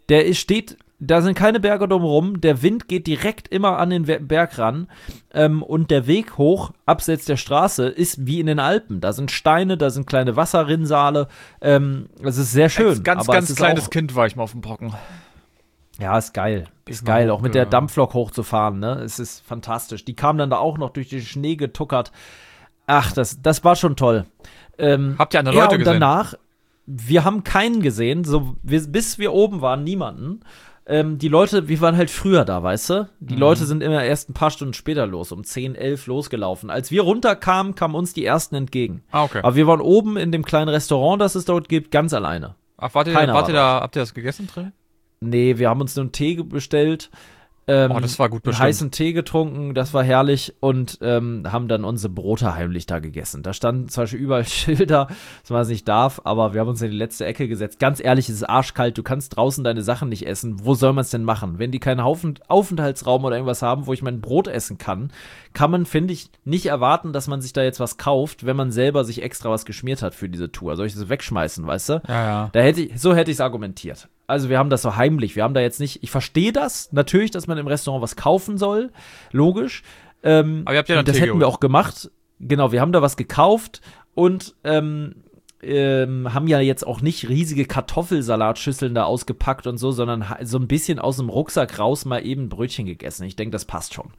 Da sind keine Berge drumherum, der Wind geht direkt immer an den Berg ran und der Weg hoch, abseits der Straße, ist wie in den Alpen. Da sind Steine, da sind kleine Wasserrinnsale, es ist sehr schön. Als ganz kleines Kind war ich mal auf dem Brocken. Ja, ist geil. Ist geil, auch mit der Dampflok hochzufahren, ne? Es ist fantastisch. Die kamen dann da auch noch durch den Schnee getuckert. Ach, das war schon toll. Habt ihr andere Leute gesehen? Und danach, wir haben keinen gesehen, bis wir oben waren, niemanden. Die Leute, wir waren halt früher da, weißt du? Die Leute sind immer erst ein paar Stunden später los, um 10, 11 losgelaufen. Als wir runterkamen, kamen uns die Ersten entgegen. Okay. Aber wir waren oben in dem kleinen Restaurant, das es dort gibt, ganz alleine. Ach, habt ihr das gegessen drin? Nee, wir haben uns nur einen Tee bestellt. Das war gut bestimmt. Heißen Tee getrunken, das war herrlich und haben dann unsere Brote heimlich da gegessen. Da standen zum Beispiel überall Schilder, dass man es nicht darf, aber wir haben uns in die letzte Ecke gesetzt. Ganz ehrlich, es ist arschkalt, du kannst draußen deine Sachen nicht essen. Wo soll man es denn machen? Wenn die keinen Aufenthaltsraum oder irgendwas haben, wo ich mein Brot essen kann man, finde ich, nicht erwarten, dass man sich da jetzt was kauft, wenn man selber sich extra was geschmiert hat für diese Tour. Soll ich das wegschmeißen, weißt du? Ja. So hätte ich es argumentiert. Also wir haben das so heimlich, wir haben da jetzt nicht, ich verstehe das, natürlich, dass man im Restaurant was kaufen soll, logisch. Aber ihr habt ja dann das hätten wir auch gemacht. Genau, wir haben da was gekauft und haben ja jetzt auch nicht riesige Kartoffelsalatschüsseln da ausgepackt und so, sondern so ein bisschen aus dem Rucksack raus mal eben Brötchen gegessen. Ich denke, das passt schon.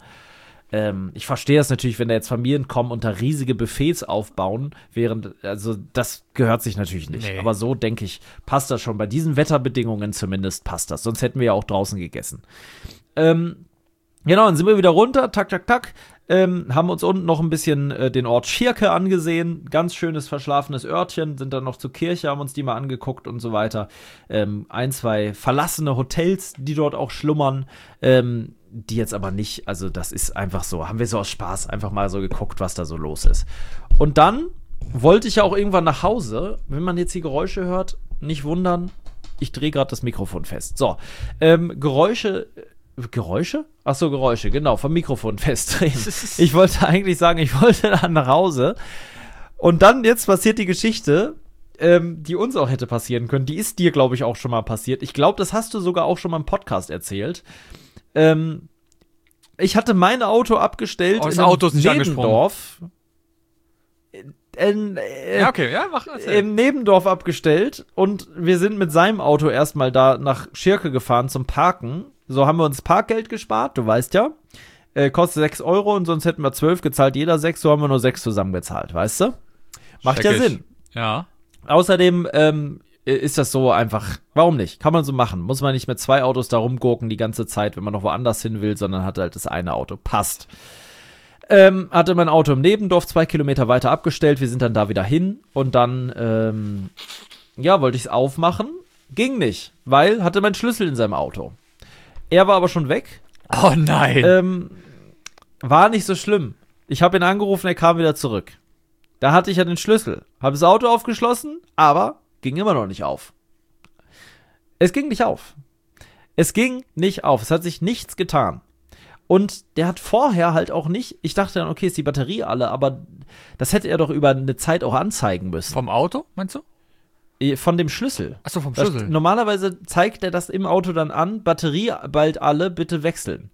Ich verstehe das natürlich, wenn da jetzt Familien kommen und da riesige Buffets aufbauen, also das gehört sich natürlich nicht. Nee. Aber so, denke ich, passt das schon. Bei diesen Wetterbedingungen zumindest passt das. Sonst hätten wir ja auch draußen gegessen. Genau, dann sind wir wieder runter, tak, haben uns unten noch ein bisschen den Ort Schirke angesehen. Ganz schönes, verschlafenes Örtchen, sind dann noch zur Kirche, haben uns die mal angeguckt und so weiter. 1, 2 verlassene Hotels, die dort auch schlummern, die jetzt aber nicht, also das ist einfach so, haben wir so aus Spaß einfach mal so geguckt, was da so los ist. Und dann wollte ich ja auch irgendwann nach Hause. Wenn man jetzt die Geräusche hört, nicht wundern, ich drehe gerade das Mikrofon fest. So, Geräusche? Achso, Geräusche, genau, vom Mikrofon festdrehen. Ich wollte eigentlich sagen, ich wollte dann nach Hause. Und dann, jetzt passiert die Geschichte, die uns auch hätte passieren können. Die ist dir, glaube ich, auch schon mal passiert. Ich glaube, das hast du sogar auch schon mal im Podcast erzählt. Ich hatte mein Auto abgestellt das Auto ist nicht Nebendorf. Ja, okay, ja, mach das. Im Nebendorf abgestellt und wir sind mit seinem Auto erstmal da nach Schirke gefahren zum Parken. So haben wir uns Parkgeld gespart, du weißt ja. Kostet 6 Euro und sonst hätten wir 12 gezahlt, jeder 6, so haben wir nur 6 zusammengezahlt, weißt du? Macht ja Sinn. Ja. Außerdem ist das so einfach, warum nicht? Kann man so machen. Muss man nicht mit 2 Autos da rumgurken die ganze Zeit, wenn man noch woanders hin will, sondern hat halt das eine Auto. Passt. Hatte mein Auto im Nebendorf 2 Kilometer weiter abgestellt. Wir sind dann da wieder hin und dann, wollte ich es aufmachen. Ging nicht, weil hatte meinen Schlüssel in seinem Auto. Er war aber schon weg. Oh nein. War nicht so schlimm. Ich habe ihn angerufen, er kam wieder zurück. Da hatte ich ja den Schlüssel. Habe das Auto aufgeschlossen, aber ging immer noch nicht auf. Es ging nicht auf. Es ging nicht auf. Es hat sich nichts getan. Und der hat vorher halt auch nicht, ich dachte dann, okay, ist die Batterie alle, aber das hätte er doch über eine Zeit auch anzeigen müssen. Vom Auto, meinst du? Von dem Schlüssel. Achso, vom Schlüssel. Normalerweise zeigt er das im Auto dann an, Batterie bald alle, bitte wechseln.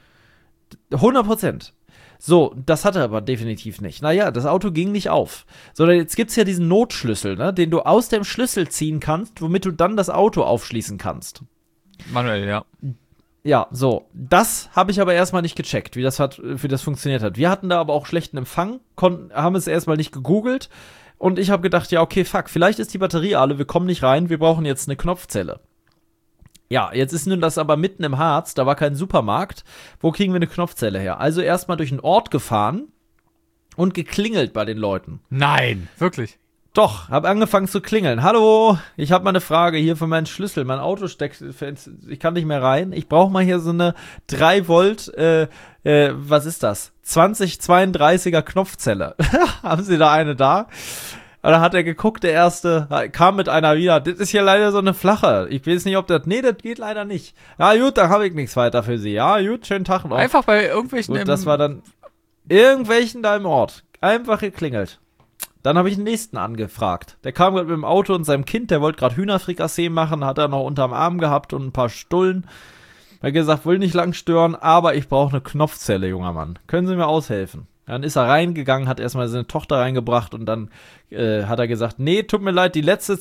100%. So, das hat er aber definitiv nicht. Naja, das Auto ging nicht auf. Sondern jetzt gibt's ja diesen Notschlüssel, ne, den du aus dem Schlüssel ziehen kannst, womit du dann das Auto aufschließen kannst. Manuell, ja. Ja, so. Das habe ich aber erstmal nicht gecheckt, wie das funktioniert hat. Wir hatten da aber auch schlechten Empfang, haben es erstmal nicht gegoogelt. Und ich habe gedacht, ja, okay, fuck, vielleicht ist die Batterie alle, wir kommen nicht rein, wir brauchen jetzt eine Knopfzelle. Ja, jetzt ist nun das aber mitten im Harz, da war kein Supermarkt. Wo kriegen wir eine Knopfzelle her? Also erstmal durch einen Ort gefahren und geklingelt bei den Leuten. Nein, wirklich. Doch, hab angefangen zu klingeln. Hallo, ich habe mal eine Frage hier für meinen Schlüssel. Mein Auto steckt, ich kann nicht mehr rein. Ich brauche mal hier so eine 3 Volt, was ist das? 2032er Knopfzelle. Haben Sie da eine da? Und dann hat er geguckt, der Erste, kam mit einer wieder. Das ist hier leider so eine flache. Ich weiß nicht, ob das, nee, das geht leider nicht. Ja gut, dann habe ich nichts weiter für Sie. Ja gut, schönen Tag noch. Einfach bei irgendwelchen Gut, das war dann irgendwelchen da im Ort. Einfach geklingelt. Dann habe ich den nächsten angefragt. Der kam gerade mit dem Auto und seinem Kind, der wollte gerade Hühnerfrikassee machen, hat er noch unterm Arm gehabt und ein paar Stullen. Er hat gesagt, will nicht lang stören, aber ich brauche eine Knopfzelle, junger Mann. Können Sie mir aushelfen? Dann ist er reingegangen, hat erstmal seine Tochter reingebracht und dann hat er gesagt, nee, tut mir leid, die letzte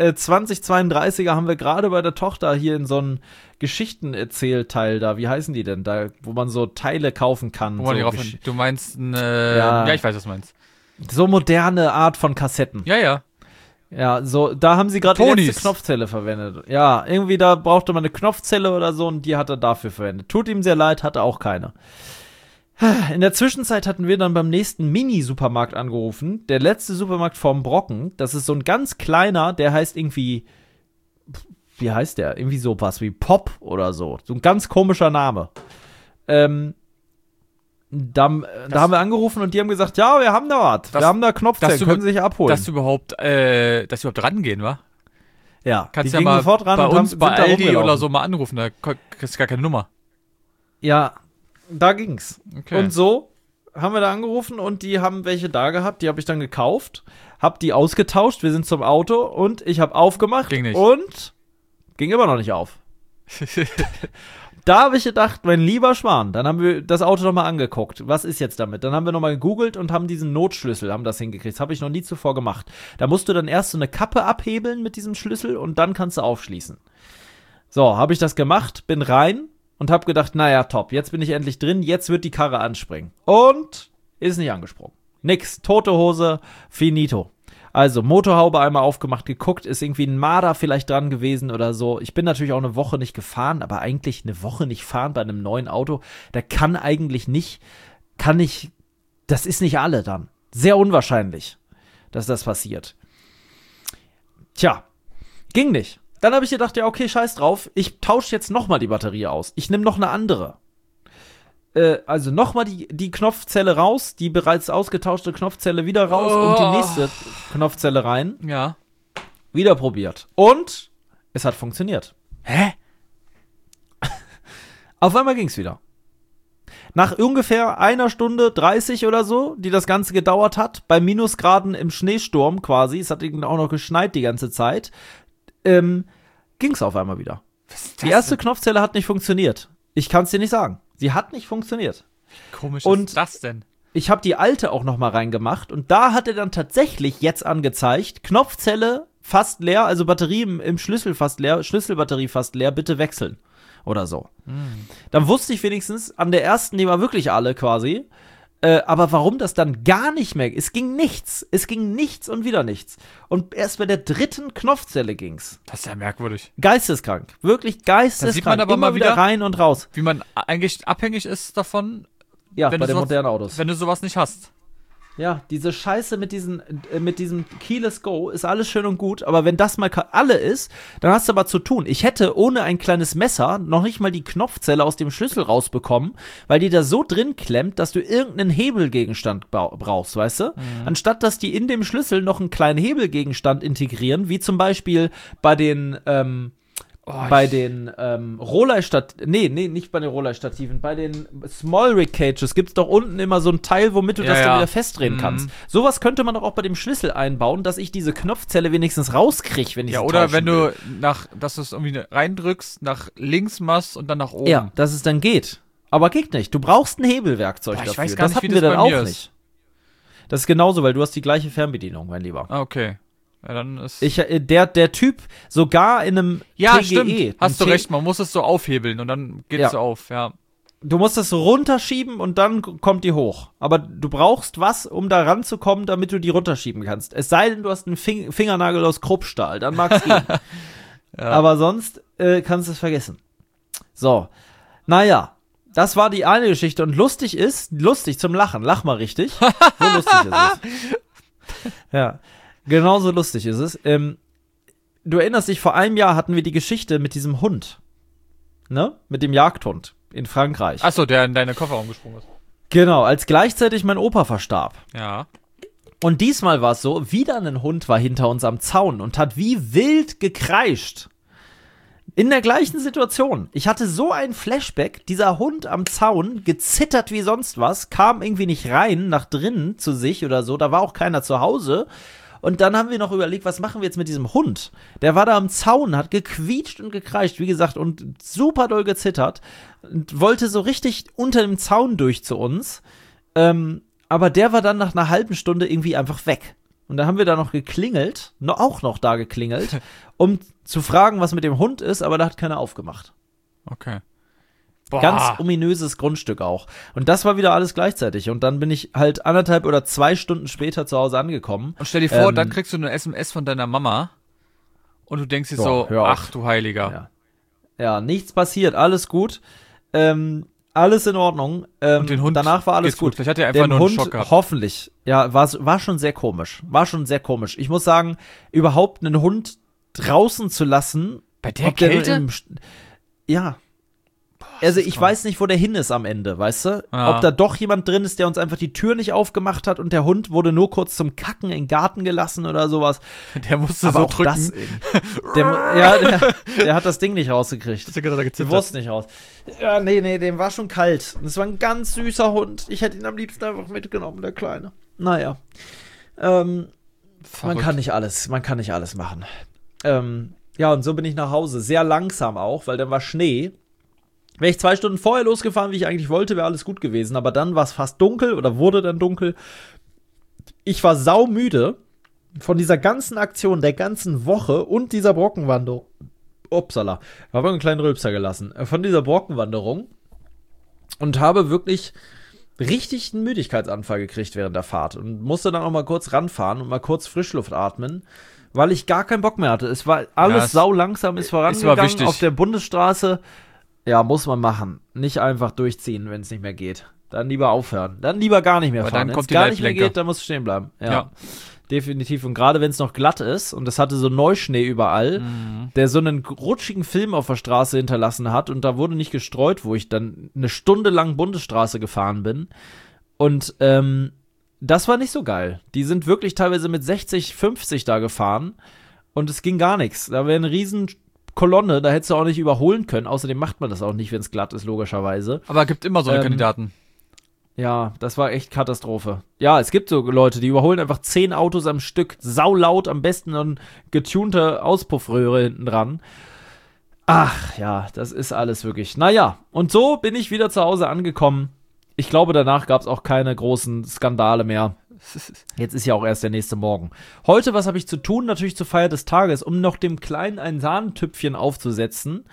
2032er haben wir gerade bei der Tochter hier in so einem Geschichtenerzählteil da. Wie heißen die denn? Da, wo man so Teile kaufen kann. Wo man so du meinst, ja, ich weiß, was du meinst. So moderne Art von Kassetten. Ja, ja. Ja, so, da haben sie gerade die letzte Knopfzelle verwendet. Ja, irgendwie da brauchte man eine Knopfzelle oder so und die hat er dafür verwendet. Tut ihm sehr leid, hatte auch keine. In der Zwischenzeit hatten wir dann beim nächsten Mini-Supermarkt angerufen. Der letzte Supermarkt vorm Brocken. Das ist so ein ganz kleiner, der heißt irgendwie, wie heißt der? Irgendwie sowas wie Pop oder so. So ein ganz komischer Name. Da haben wir angerufen und die haben gesagt, ja, wir haben da was. Wir haben da Knopfzellen, können Sie sich abholen. Dass du überhaupt rangehen, wa? Ja, kannst ja mal sofort ran bei uns bei Aldi oder so mal anrufen, da kriegst du gar keine Nummer. Ja, da ging's. Okay. Und so haben wir da angerufen und die haben welche da gehabt, die habe ich dann gekauft, hab die ausgetauscht, wir sind zum Auto und ich habe aufgemacht ging nicht. Und ging immer noch nicht auf. Da habe ich gedacht, mein lieber Schwan, dann haben wir das Auto nochmal angeguckt. Was ist jetzt damit? Dann haben wir nochmal gegoogelt und haben diesen Notschlüssel, haben das hingekriegt. Das habe ich noch nie zuvor gemacht. Da musst du dann erst so eine Kappe abhebeln mit diesem Schlüssel und dann kannst du aufschließen. So, habe ich das gemacht, bin rein und habe gedacht, naja, top, jetzt bin ich endlich drin, jetzt wird die Karre anspringen. Und ist nicht angesprungen. Nix, tote Hose, finito. Also Motorhaube einmal aufgemacht, geguckt, ist irgendwie ein Marder vielleicht dran gewesen oder so. Ich bin natürlich auch eine Woche nicht gefahren, aber eigentlich eine Woche nicht fahren bei einem neuen Auto, da das ist nicht alle dann. Sehr unwahrscheinlich, dass das passiert. Tja, ging nicht. Dann habe ich gedacht, ja okay, scheiß drauf, ich tausche jetzt nochmal die Batterie aus. Ich nehme noch eine andere. Also nochmal die Knopfzelle raus, die bereits ausgetauschte Knopfzelle wieder raus und die nächste Knopfzelle rein. Ja. Wieder probiert. Und es hat funktioniert. Hä? Auf einmal ging's wieder. Nach ungefähr 1 Stunde 30 oder so, die das Ganze gedauert hat, bei Minusgraden im Schneesturm quasi, es hat auch noch geschneit die ganze Zeit, ging's auf einmal wieder. Die erste Knopfzelle hat nicht funktioniert. Ich kann's dir nicht sagen. Sie hat nicht funktioniert. Komisch und ist das denn? Ich habe die alte auch noch mal reingemacht und da hat er dann tatsächlich jetzt angezeigt, Knopfzelle fast leer, also Batterie im Schlüssel fast leer, Schlüsselbatterie fast leer, bitte wechseln oder so. Dann wusste ich wenigstens, an der ersten, die war wirklich alle quasi, aber warum das dann gar nicht mehr, es ging nichts und wieder nichts. Und erst bei der dritten Knopfzelle ging's. Das ist ja merkwürdig. Geisteskrank, wirklich geisteskrank. Da sieht man aber immer mal wieder rein und raus. Wie man eigentlich abhängig ist davon, Ja, wenn bei du den sowas, modernen Autos. wenn du sowas nicht hast. Ja, diese Scheiße mit diesem Keyless Go ist alles schön und gut, aber wenn das mal alle ist, dann hast du aber zu tun. Ich hätte ohne ein kleines Messer noch nicht mal die Knopfzelle aus dem Schlüssel rausbekommen, weil die da so drin klemmt, dass du irgendeinen Hebelgegenstand brauchst, weißt du? Anstatt, dass die in dem Schlüssel noch einen kleinen Hebelgegenstand integrieren, wie zum Beispiel bei den nicht bei den Rollei-Stativen, bei den Small Rig Cages gibt's doch unten immer so ein Teil, womit du das dann wieder festdrehen kannst. Sowas könnte man doch auch bei dem Schlüssel einbauen, dass ich diese Knopfzelle wenigstens rauskriege, wenn ich sie oder wenn will. dass du es irgendwie reindrückst, nach links machst und dann nach oben. Ja, dass es dann geht. Aber geht nicht. Du brauchst ein Hebelwerkzeug dafür. Ich weiß gar das nicht, hatten wie wir das dann bei mir auch nicht. Das ist genauso, weil du hast die gleiche Fernbedienung, mein Lieber. Ah, okay. Ja, dann ist Der Typ sogar in einem TGE. Stimmt. Hast du recht, man muss es so aufhebeln und dann geht es so auf, ja. Du musst das so runterschieben und dann kommt die hoch. Aber du brauchst was, um da ranzukommen, damit du die runterschieben kannst. Es sei denn, du hast einen Fingernagel aus Kruppstahl, dann mag's gehen. Aber sonst kannst du es vergessen. So, naja, das war die eine Geschichte. Und lustig zum Lachen. Lach mal richtig. So lustig ist es. Ja. Genauso lustig ist es. Du erinnerst dich, vor einem Jahr hatten wir die Geschichte mit diesem Hund. Ne? Mit dem Jagdhund in Frankreich. Achso, der in deine Kofferraum gesprungen ist. Genau, als gleichzeitig mein Opa verstarb. Ja. Und diesmal war es so, wieder ein Hund war hinter uns am Zaun und hat wie wild gekreischt. In der gleichen Situation. Ich hatte so ein Flashback, dieser Hund am Zaun, gezittert wie sonst was, kam irgendwie nicht rein, nach drinnen zu sich oder so, da war auch keiner zu Hause. Und dann haben wir noch überlegt, was machen wir jetzt mit diesem Hund? Der war da am Zaun, hat gequietscht und gekreischt, wie gesagt, und super doll gezittert und wollte so richtig unter dem Zaun durch zu uns. Aber der war dann nach einer halben Stunde irgendwie einfach weg. Und dann haben wir da noch geklingelt, auch noch da geklingelt, um zu fragen, was mit dem Hund ist, aber da hat keiner aufgemacht. Okay. Boah. Ganz ominöses Grundstück auch. Und das war wieder alles gleichzeitig. Und dann bin ich halt 1,5 oder 2 Stunden später zu Hause angekommen. Und stell dir vor, dann kriegst du eine SMS von deiner Mama und du denkst dir so, ach du Heiliger. Ja, nichts passiert, alles gut. Alles in Ordnung. Und den Hund danach war alles gut. Vielleicht hat er einfach nur einen Schock gehabt. Hoffentlich. Ja, war schon sehr komisch. Ich muss sagen, überhaupt einen Hund draußen zu lassen. Bei der Kälte? Ja. Also ich weiß nicht, wo der hin ist am Ende, weißt du? Ja. Ob da doch jemand drin ist, der uns einfach die Tür nicht aufgemacht hat und der Hund wurde nur kurz zum Kacken in den Garten gelassen oder sowas. Der musste aber so auch drücken. Der hat das Ding nicht rausgekriegt. Der wusste nicht raus. Ja, nee, dem war schon kalt. Das war ein ganz süßer Hund. Ich hätte ihn am liebsten einfach mitgenommen, der Kleine. Naja. Man kann nicht alles machen. Ja, und so bin ich nach Hause. Sehr langsam auch, weil dann war Schnee. Wäre ich 2 Stunden vorher losgefahren, wie ich eigentlich wollte, wäre alles gut gewesen. Aber dann war es fast dunkel oder wurde dann dunkel. Ich war saumüde von dieser ganzen Aktion, der ganzen Woche und dieser Brockenwanderung. Upsala, habe einen kleinen Rülpser gelassen. Von dieser Brockenwanderung. Und habe wirklich richtig einen Müdigkeitsanfall gekriegt während der Fahrt. Und musste dann auch mal kurz ranfahren und mal kurz Frischluft atmen, weil ich gar keinen Bock mehr hatte. Es war alles saulangsam, ist vorangegangen auf der Bundesstraße. Ja, muss man machen. Nicht einfach durchziehen, wenn es nicht mehr geht. Dann lieber aufhören. Dann lieber gar nicht mehr fahren. Wenn es gar nicht mehr geht, dann muss es stehen bleiben. Ja. Definitiv. Und gerade wenn es noch glatt ist und es hatte so Neuschnee überall, der so einen rutschigen Film auf der Straße hinterlassen hat und da wurde nicht gestreut, wo ich dann 1 Stunde lang Bundesstraße gefahren bin. Und das war nicht so geil. Die sind wirklich teilweise mit 60, 50 da gefahren und es ging gar nichts. Da wäre eine riesen Kolonne, da hättest du auch nicht überholen können. Außerdem macht man das auch nicht, wenn es glatt ist, logischerweise. Aber es gibt immer so eine Kandidaten. Ja, das war echt Katastrophe. Ja, es gibt so Leute, die überholen einfach 10 Autos am Stück, saulaut, am besten eine getunte Auspuffröhre hinten dran. Ach ja, das ist alles wirklich. Naja, und so bin ich wieder zu Hause angekommen. Ich glaube, danach gab es auch keine großen Skandale mehr. Jetzt ist ja auch erst der nächste Morgen. Heute, was habe ich zu tun? Natürlich zur Feier des Tages, um noch dem Kleinen ein Sahnetüpfchen aufzusetzen,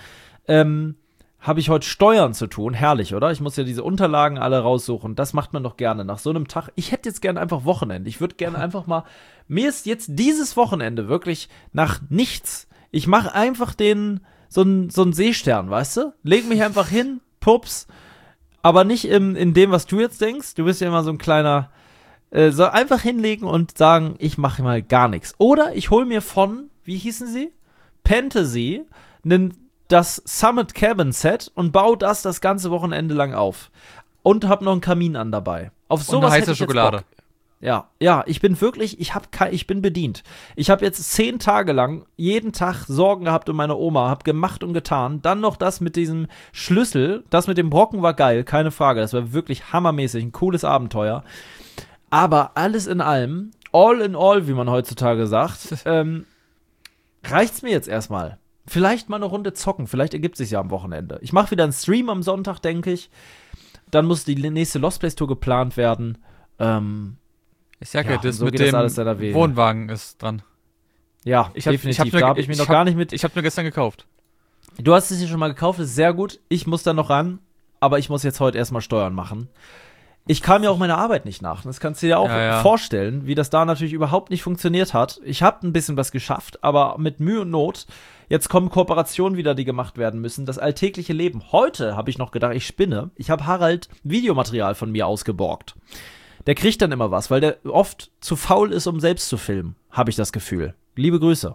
habe ich heute Steuern zu tun. Herrlich, oder? Ich muss ja diese Unterlagen alle raussuchen. Das macht man doch gerne nach so einem Tag. Ich hätte jetzt gerne einfach Wochenende. Ich würde gerne einfach mal, mir ist jetzt dieses Wochenende wirklich nach nichts. Ich mache einfach so einen Seestern, weißt du? Leg mich einfach hin, pups, Aber nicht in dem, was du jetzt denkst. Du bist ja immer so ein kleiner, so einfach hinlegen und sagen, ich mache mal gar nichts. Oder ich hole mir von, wie hießen sie? Fantasy, das Summit Cabin Set und baue das ganze Wochenende lang auf. Und hab noch einen Kamin an dabei. Auf sowas und eine heiße hätte ich jetzt Schokolade. Bock. Ja, ich bin wirklich, ich bin bedient. Ich habe jetzt 10 Tage lang jeden Tag Sorgen gehabt um meine Oma, hab gemacht und getan. Dann noch das mit diesem Schlüssel, das mit dem Brocken war geil, keine Frage. Das war wirklich hammermäßig, ein cooles Abenteuer. Aber alles in allem, all in all, wie man heutzutage sagt, reicht's mir jetzt erstmal. Vielleicht mal eine Runde zocken, vielleicht ergibt sich ja am Wochenende. Ich mache wieder einen Stream am Sonntag, denke ich. Dann muss die nächste Lost Place Tour geplant werden. Ich sag ja, das so mit geht das dem alles seiner Wege. Wohnwagen ist dran. Ja, definitiv. Da habe ich mir noch gar nicht mit. Ich habe mir gestern gekauft. Du hast es dir schon mal gekauft, das ist sehr gut. Ich muss da noch ran, aber ich muss jetzt heute erstmal Steuern machen. Ich kam ja auch meiner Arbeit nicht nach. Das kannst du dir auch vorstellen, wie das da natürlich überhaupt nicht funktioniert hat. Ich habe ein bisschen was geschafft, aber mit Mühe und Not. Jetzt kommen Kooperationen wieder, die gemacht werden müssen. Das alltägliche Leben. Heute habe ich noch gedacht, ich spinne. Ich habe Harald Videomaterial von mir ausgeborgt. Der kriegt dann immer was, weil der oft zu faul ist, um selbst zu filmen, habe ich das Gefühl. Liebe Grüße.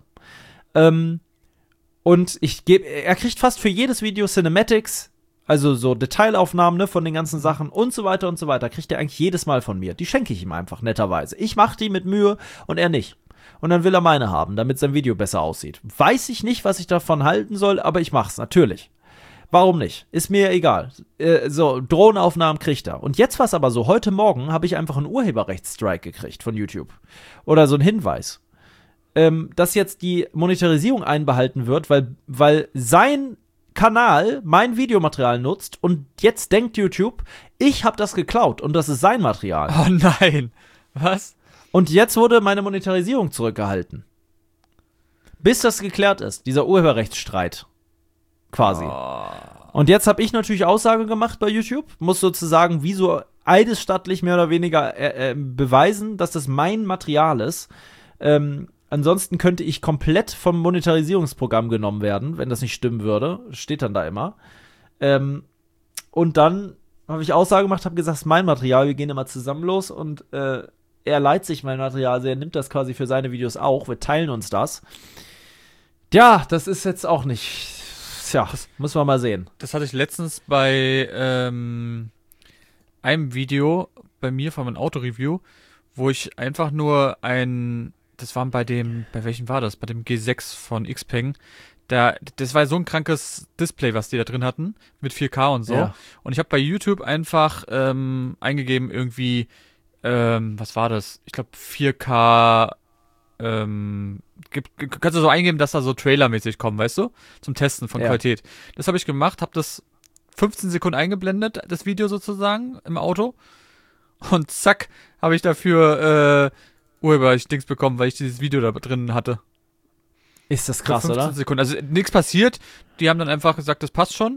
Und er kriegt fast für jedes Video Cinematics, also so Detailaufnahmen, ne, von den ganzen Sachen und so weiter und so weiter. Kriegt er eigentlich jedes Mal von mir. Die schenke ich ihm einfach, netterweise. Ich mache die mit Mühe und er nicht. Und dann will er meine haben, damit sein Video besser aussieht. Weiß ich nicht, was ich davon halten soll, aber ich mach's, natürlich. Warum nicht? Ist mir egal. So, Drohnenaufnahmen kriegt er. Und jetzt war es aber so, heute Morgen habe ich einfach einen Urheberrechtsstrike gekriegt von YouTube. Oder so einen Hinweis. Dass jetzt die Monetarisierung einbehalten wird, weil sein Kanal mein Videomaterial nutzt und jetzt denkt YouTube, ich habe das geklaut und das ist sein Material. Oh nein. Was? Und jetzt wurde meine Monetarisierung zurückgehalten. Bis das geklärt ist, dieser Urheberrechtsstreit. Quasi. Oh. Und jetzt habe ich natürlich Aussage gemacht bei YouTube, muss sozusagen wie so eidesstattlich mehr oder weniger beweisen, dass das mein Material ist. Ansonsten könnte ich komplett vom Monetarisierungsprogramm genommen werden, wenn das nicht stimmen würde. Steht dann da immer. Und dann habe ich Aussage gemacht, habe gesagt, das ist mein Material, wir gehen immer zusammen los und er leiht sich mein Material, also er nimmt das quasi für seine Videos auch, wir teilen uns das. Ja, das ist jetzt auch nicht. Tja, muss man mal sehen. Das hatte ich letztens bei einem Video bei mir von meinem Autoreview, wo ich einfach nur das war bei welchem war das? Bei dem G6 von Xpeng. Das war so ein krankes Display, was die da drin hatten, mit 4K und so. Ja. Und ich habe bei YouTube einfach eingegeben irgendwie, was war das? Ich glaube 4K, kannst du so eingeben, dass da so trailermäßig kommen, weißt du? Zum Testen von Qualität. Das habe ich gemacht, habe das 15 Sekunden eingeblendet, das Video sozusagen, im Auto. Und zack, habe ich dafür Urheber-Dings bekommen, weil ich dieses Video da drin hatte. Ist das krass, 15 oder? Sekunden. Also nichts passiert. Die haben dann einfach gesagt, das passt schon.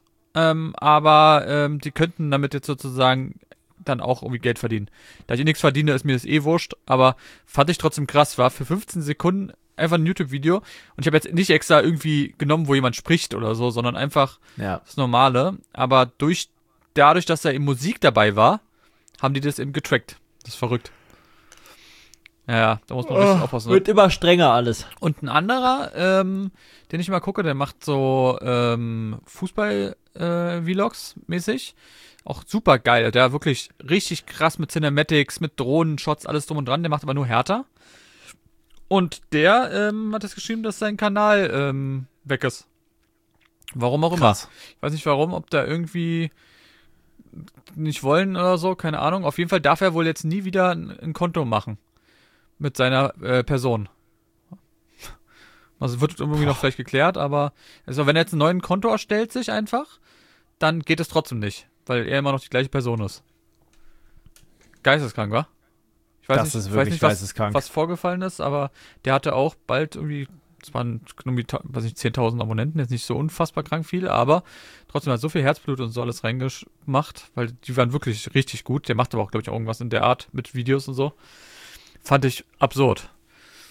Aber die könnten damit jetzt sozusagen dann auch irgendwie Geld verdienen. Da ich nichts verdiene, ist mir das wurscht. Aber fand ich trotzdem krass, war für 15 Sekunden einfach ein YouTube-Video. Und ich habe jetzt nicht extra irgendwie genommen, wo jemand spricht oder so, sondern einfach das Normale. Aber dadurch, dass da eben Musik dabei war, haben die das eben getrackt. Das ist verrückt. Ja, da muss man ein bisschen aufpassen. Wird immer strenger alles. Und ein anderer, den ich mal gucke, der macht so Fußball-Vlogs mäßig. Auch super geil. Der wirklich richtig krass mit Cinematics, mit Drohnen-Shots, alles drum und dran. Der macht aber nur härter. Und der hat es geschrieben, dass sein Kanal weg ist. Warum auch immer. Krass. Ich weiß nicht warum, ob da irgendwie nicht wollen oder so, keine Ahnung. Auf jeden Fall darf er wohl jetzt nie wieder ein Konto machen. Mit seiner Person. Also wird irgendwie noch vielleicht geklärt, aber also wenn er jetzt einen neuen Konto erstellt sich einfach, dann geht es trotzdem nicht, weil er immer noch die gleiche Person ist. Geisteskrank, wa? Ich weiß nicht, was vorgefallen ist, aber der hatte auch bald irgendwie, es waren irgendwie, 10.000 Abonnenten, jetzt nicht so unfassbar krank viel, aber trotzdem hat so viel Herzblut und so alles reingemacht, weil die waren wirklich richtig gut. Der macht aber auch, glaube ich, auch irgendwas in der Art mit Videos und so. Fand ich absurd.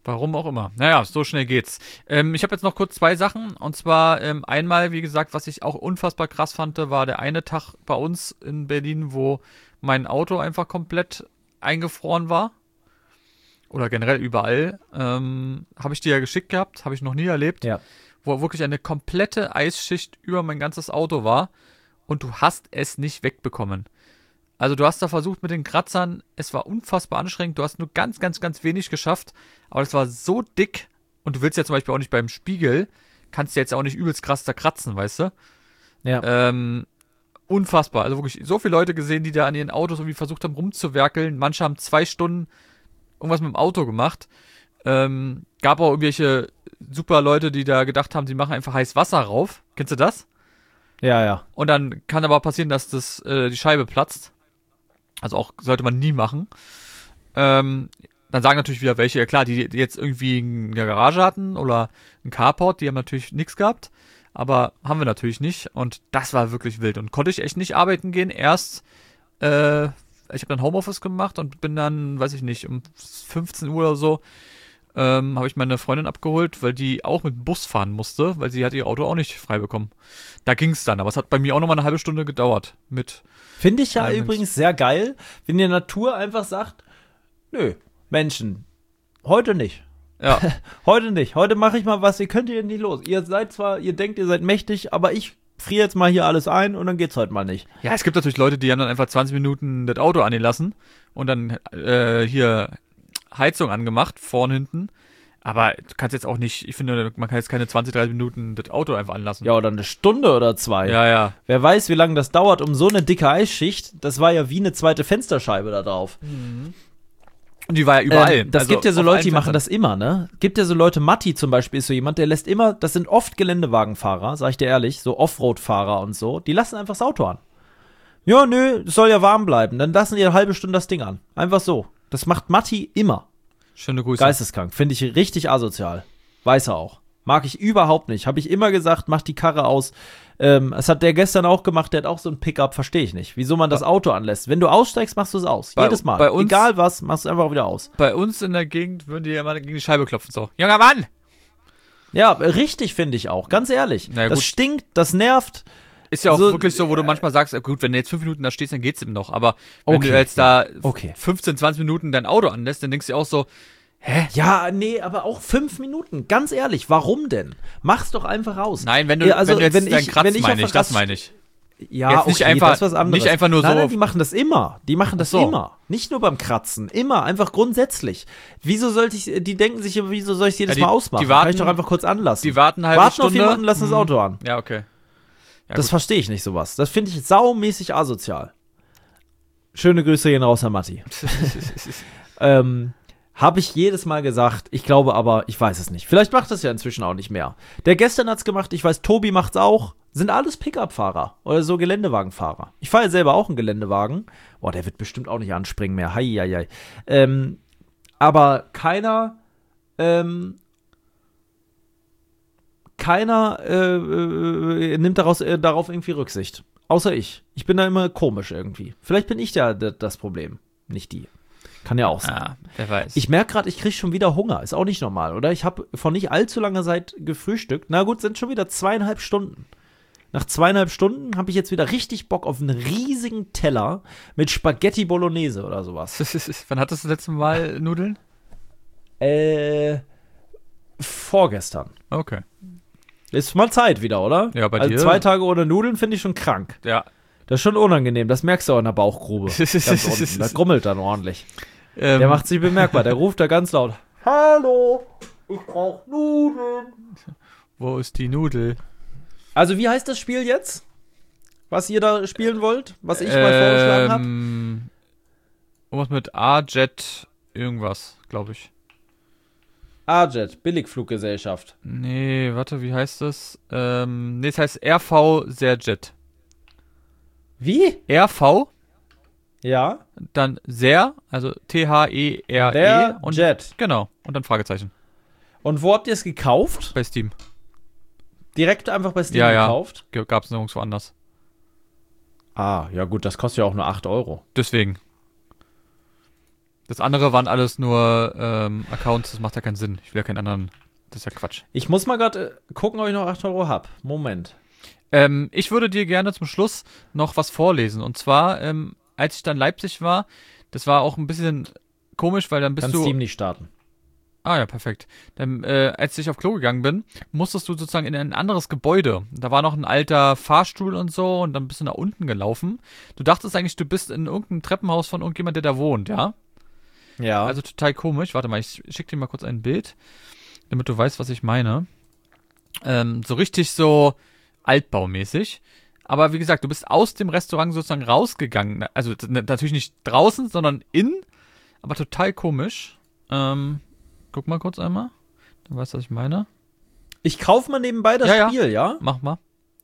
Warum auch immer. Naja, so schnell geht's. Ich habe jetzt noch kurz 2 Sachen. Und zwar einmal, wie gesagt, was ich auch unfassbar krass fand, war der eine Tag bei uns in Berlin, wo mein Auto einfach komplett eingefroren war. Oder generell überall. Habe ich dir ja geschickt gehabt, habe ich noch nie erlebt. Ja. Wo wirklich eine komplette Eisschicht über mein ganzes Auto war. Und du hast es nicht wegbekommen. Also du hast da versucht mit den Kratzern, es war unfassbar anstrengend, du hast nur ganz, ganz, ganz wenig geschafft, aber es war so dick und du willst ja zum Beispiel auch nicht beim Spiegel, kannst du jetzt auch nicht übelst krass da kratzen, weißt du? Ja. Unfassbar, also wirklich so viele Leute gesehen, die da an ihren Autos irgendwie versucht haben rumzuwerkeln, manche haben 2 Stunden irgendwas mit dem Auto gemacht, gab auch irgendwelche super Leute, die da gedacht haben, sie machen einfach heiß Wasser rauf, kennst du das? Ja. Und dann kann aber passieren, dass die Scheibe platzt. Also auch sollte man nie machen. Dann sagen natürlich wieder welche, ja klar, die jetzt irgendwie eine Garage hatten oder einen Carport, die haben natürlich nichts gehabt. Aber haben wir natürlich nicht. Und das war wirklich wild. Und konnte ich echt nicht arbeiten gehen. Erst, ich habe dann Homeoffice gemacht und bin dann, weiß ich nicht, um 15 Uhr oder so, habe ich meine Freundin abgeholt, weil die auch mit dem Bus fahren musste, weil sie hat ihr Auto auch nicht frei bekommen. Da ging's dann, aber es hat bei mir auch nochmal eine halbe Stunde gedauert. Finde ich ja übrigens sehr geil, wenn die Natur einfach sagt, nö, Menschen, heute nicht. Ja. Heute nicht. Heute mache ich mal was, ihr könnt hier nicht los. Ihr denkt, ihr seid mächtig, aber ich friere jetzt mal hier alles ein und dann geht's heute mal nicht. Ja, es gibt natürlich Leute, die haben dann einfach 20 Minuten das Auto angelassen und dann hier Heizung angemacht, vorn, hinten. Aber du kannst jetzt auch nicht, ich finde, man kann jetzt keine 20, 30 Minuten das Auto einfach anlassen. Ja, oder eine Stunde oder 2. Ja. Wer weiß, wie lange das dauert, um so eine dicke Eisschicht. Das war ja wie eine zweite Fensterscheibe da drauf. Und die war ja überall. Das Also gibt ja so auf Leute, allen die machen Fenstern. das immer, ne? Gibt ja so Leute, Matti zum Beispiel ist so jemand, der lässt immer, das sind oft Geländewagenfahrer, sag ich dir ehrlich, so Offroad-Fahrer und so, die lassen einfach das Auto an. Ja, nö, es soll ja warm bleiben. Dann lassen die eine halbe Stunde das Ding an. Einfach so. Das macht Matti immer. Schöne Grüße. Geisteskrank. Finde ich richtig asozial. Weiß er auch. Mag ich überhaupt nicht. Habe ich immer gesagt, mach die Karre aus. Es hat der gestern auch gemacht, der hat auch so ein Pickup, verstehe ich nicht. Wieso man das Auto anlässt. Wenn du aussteigst, machst du es aus. Jedes Mal. bei uns- Egal was, machst du einfach wieder aus. Bei uns in der Gegend würden die ja immer gegen die Scheibe klopfen. So, junger Mann! Ja, richtig finde ich auch. Ganz ehrlich. Na ja, das gut. stinkt, das nervt. Ist ja auch So, wirklich so, wo du manchmal sagst, gut, wenn du jetzt 5 Minuten da stehst, dann geht's ihm noch. Aber wenn Okay, du jetzt da okay. 15, 20 Minuten dein Auto anlässt, dann denkst du dir auch so, Ja, nee, aber auch 5 Minuten. Ganz ehrlich, warum denn? Mach's doch einfach aus. nein, wenn du, Ja, also, wenn du jetzt wenn deinen ich- Kratz, wenn ich meine auf ich, das meine ich. Ja, Jetzt nicht okay, einfach- das ist was anderes. nicht einfach nur so- Nein, die machen das immer. Die machen das Ach so. immer. Nicht nur beim Kratzen. Immer. Einfach grundsätzlich. Wieso sollte ich, die denken sich, wieso soll ich jedes Ja, die- Mal ausmachen? die warten- Kann ich doch einfach kurz anlassen. Die warten eine halbe Warten Stunde. auf jemanden, lassen das Auto an. Ja, okay. Ja, Das gut. verstehe ich nicht, sowas. Das finde ich saumäßig asozial. Schöne Grüße gehen raus, Herr Matti. Habe ich jedes Mal gesagt. Ich glaube aber, ich weiß es nicht. Vielleicht macht das ja inzwischen auch nicht mehr. Der gestern hat's gemacht, ich weiß, Tobi macht's auch. Sind alles Pickup-Fahrer oder so Geländewagenfahrer. Ich fahre ja selber auch einen Geländewagen. Boah, der wird bestimmt auch nicht anspringen mehr. Hei. Aber keiner nimmt darauf irgendwie Rücksicht. Außer ich. Ich bin da immer komisch irgendwie. Vielleicht bin ich ja das Problem, nicht die. Kann ja auch sein. Ja, wer weiß. Ich merke gerade, ich kriege schon wieder Hunger. Ist auch nicht normal, oder? Ich habe vor nicht allzu langer Zeit gefrühstückt. Na gut, sind schon wieder 2,5 Stunden. Nach 2,5 Stunden habe ich jetzt wieder richtig Bock auf einen riesigen Teller mit Spaghetti Bolognese oder sowas. Wann hattest du das letzte Mal Nudeln? Vorgestern. Okay. Ist mal Zeit wieder, oder? Ja, bei also dir? 2 Tage ohne Nudeln finde ich schon krank. Ja. Das ist schon unangenehm. Das merkst du auch in der Bauchgrube. Ganz unten. Da grummelt dann ordentlich. Der macht sich bemerkbar. Der ruft da ganz laut. Hallo, ich brauch Nudeln. Wo ist die Nudel? Also wie heißt das Spiel jetzt? Was ihr da spielen wollt? Was ich mal vorgeschlagen habe? Irgendwas mit A-Jet irgendwas, glaube ich. AJet, Billigfluggesellschaft. Nee, warte, wie heißt das? Nee, es heißt RV Serjet. Wie? RV, Ja. dann Ser, also T-H-E-R-E. Der und Jet. Genau, und dann Fragezeichen. Und wo habt ihr es gekauft? Bei Steam. Direkt einfach bei Steam Ja. gekauft? Gab's nirgendwo anders. Ah, ja gut, das kostet ja auch nur 8 Euro. Deswegen. Das andere waren alles nur Accounts, das macht ja keinen Sinn. Ich will ja keinen anderen, das ist ja Quatsch. Ich muss mal gerade gucken, ob ich noch 8 Euro habe. Moment. Ich würde dir gerne zum Schluss noch was vorlesen. Und zwar, als ich dann in Leipzig war, das war auch ein bisschen komisch, weil dann bist Kannst du... Steam nicht starten. Ah ja, perfekt. Dann, als ich auf Klo gegangen bin, musstest du sozusagen in ein anderes Gebäude. Da war noch ein alter Fahrstuhl und so und dann bist du nach unten gelaufen. Du dachtest eigentlich, du bist in irgendeinem Treppenhaus von irgendjemand, der da wohnt, ja? Ja. Also total komisch. Warte mal, ich schicke dir mal kurz ein Bild, damit du weißt, was ich meine. So richtig so altbaumäßig. Aber wie gesagt, du bist aus dem Restaurant sozusagen rausgegangen. Also natürlich nicht draußen, sondern innen. Aber total komisch. Guck mal kurz einmal. Du weißt, was ich meine. Ich kaufe mal nebenbei das Spiel, ja? Mach mal.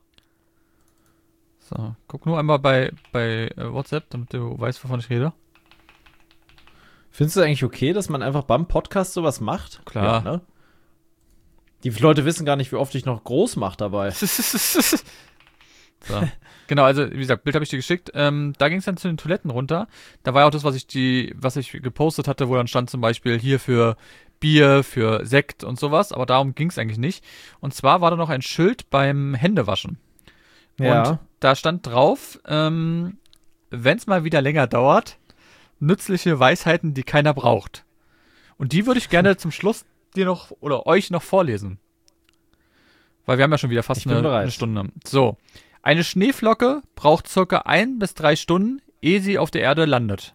So, guck nur einmal bei WhatsApp, damit du weißt, wovon ich rede. Findest du eigentlich okay, dass man einfach beim Podcast sowas macht? Klar. Ja, ne? Die Leute wissen gar nicht, wie oft ich noch groß mache dabei. So. Genau, also wie gesagt, Bild habe ich dir geschickt. Da ging es dann zu den Toiletten runter. Da war ja auch das, was ich gepostet hatte, wo dann stand zum Beispiel hier für Bier, für Sekt und sowas. Aber darum ging es eigentlich nicht. Und zwar war da noch ein Schild beim Händewaschen. Ja. Und da stand drauf, wenn es mal wieder länger dauert, nützliche Weisheiten, die keiner braucht. Und die würde ich gerne zum Schluss dir noch oder euch noch vorlesen. Weil wir haben ja schon wieder fast eine Stunde. So. Eine Schneeflocke braucht ca. 1 bis 3 Stunden, ehe sie auf der Erde landet.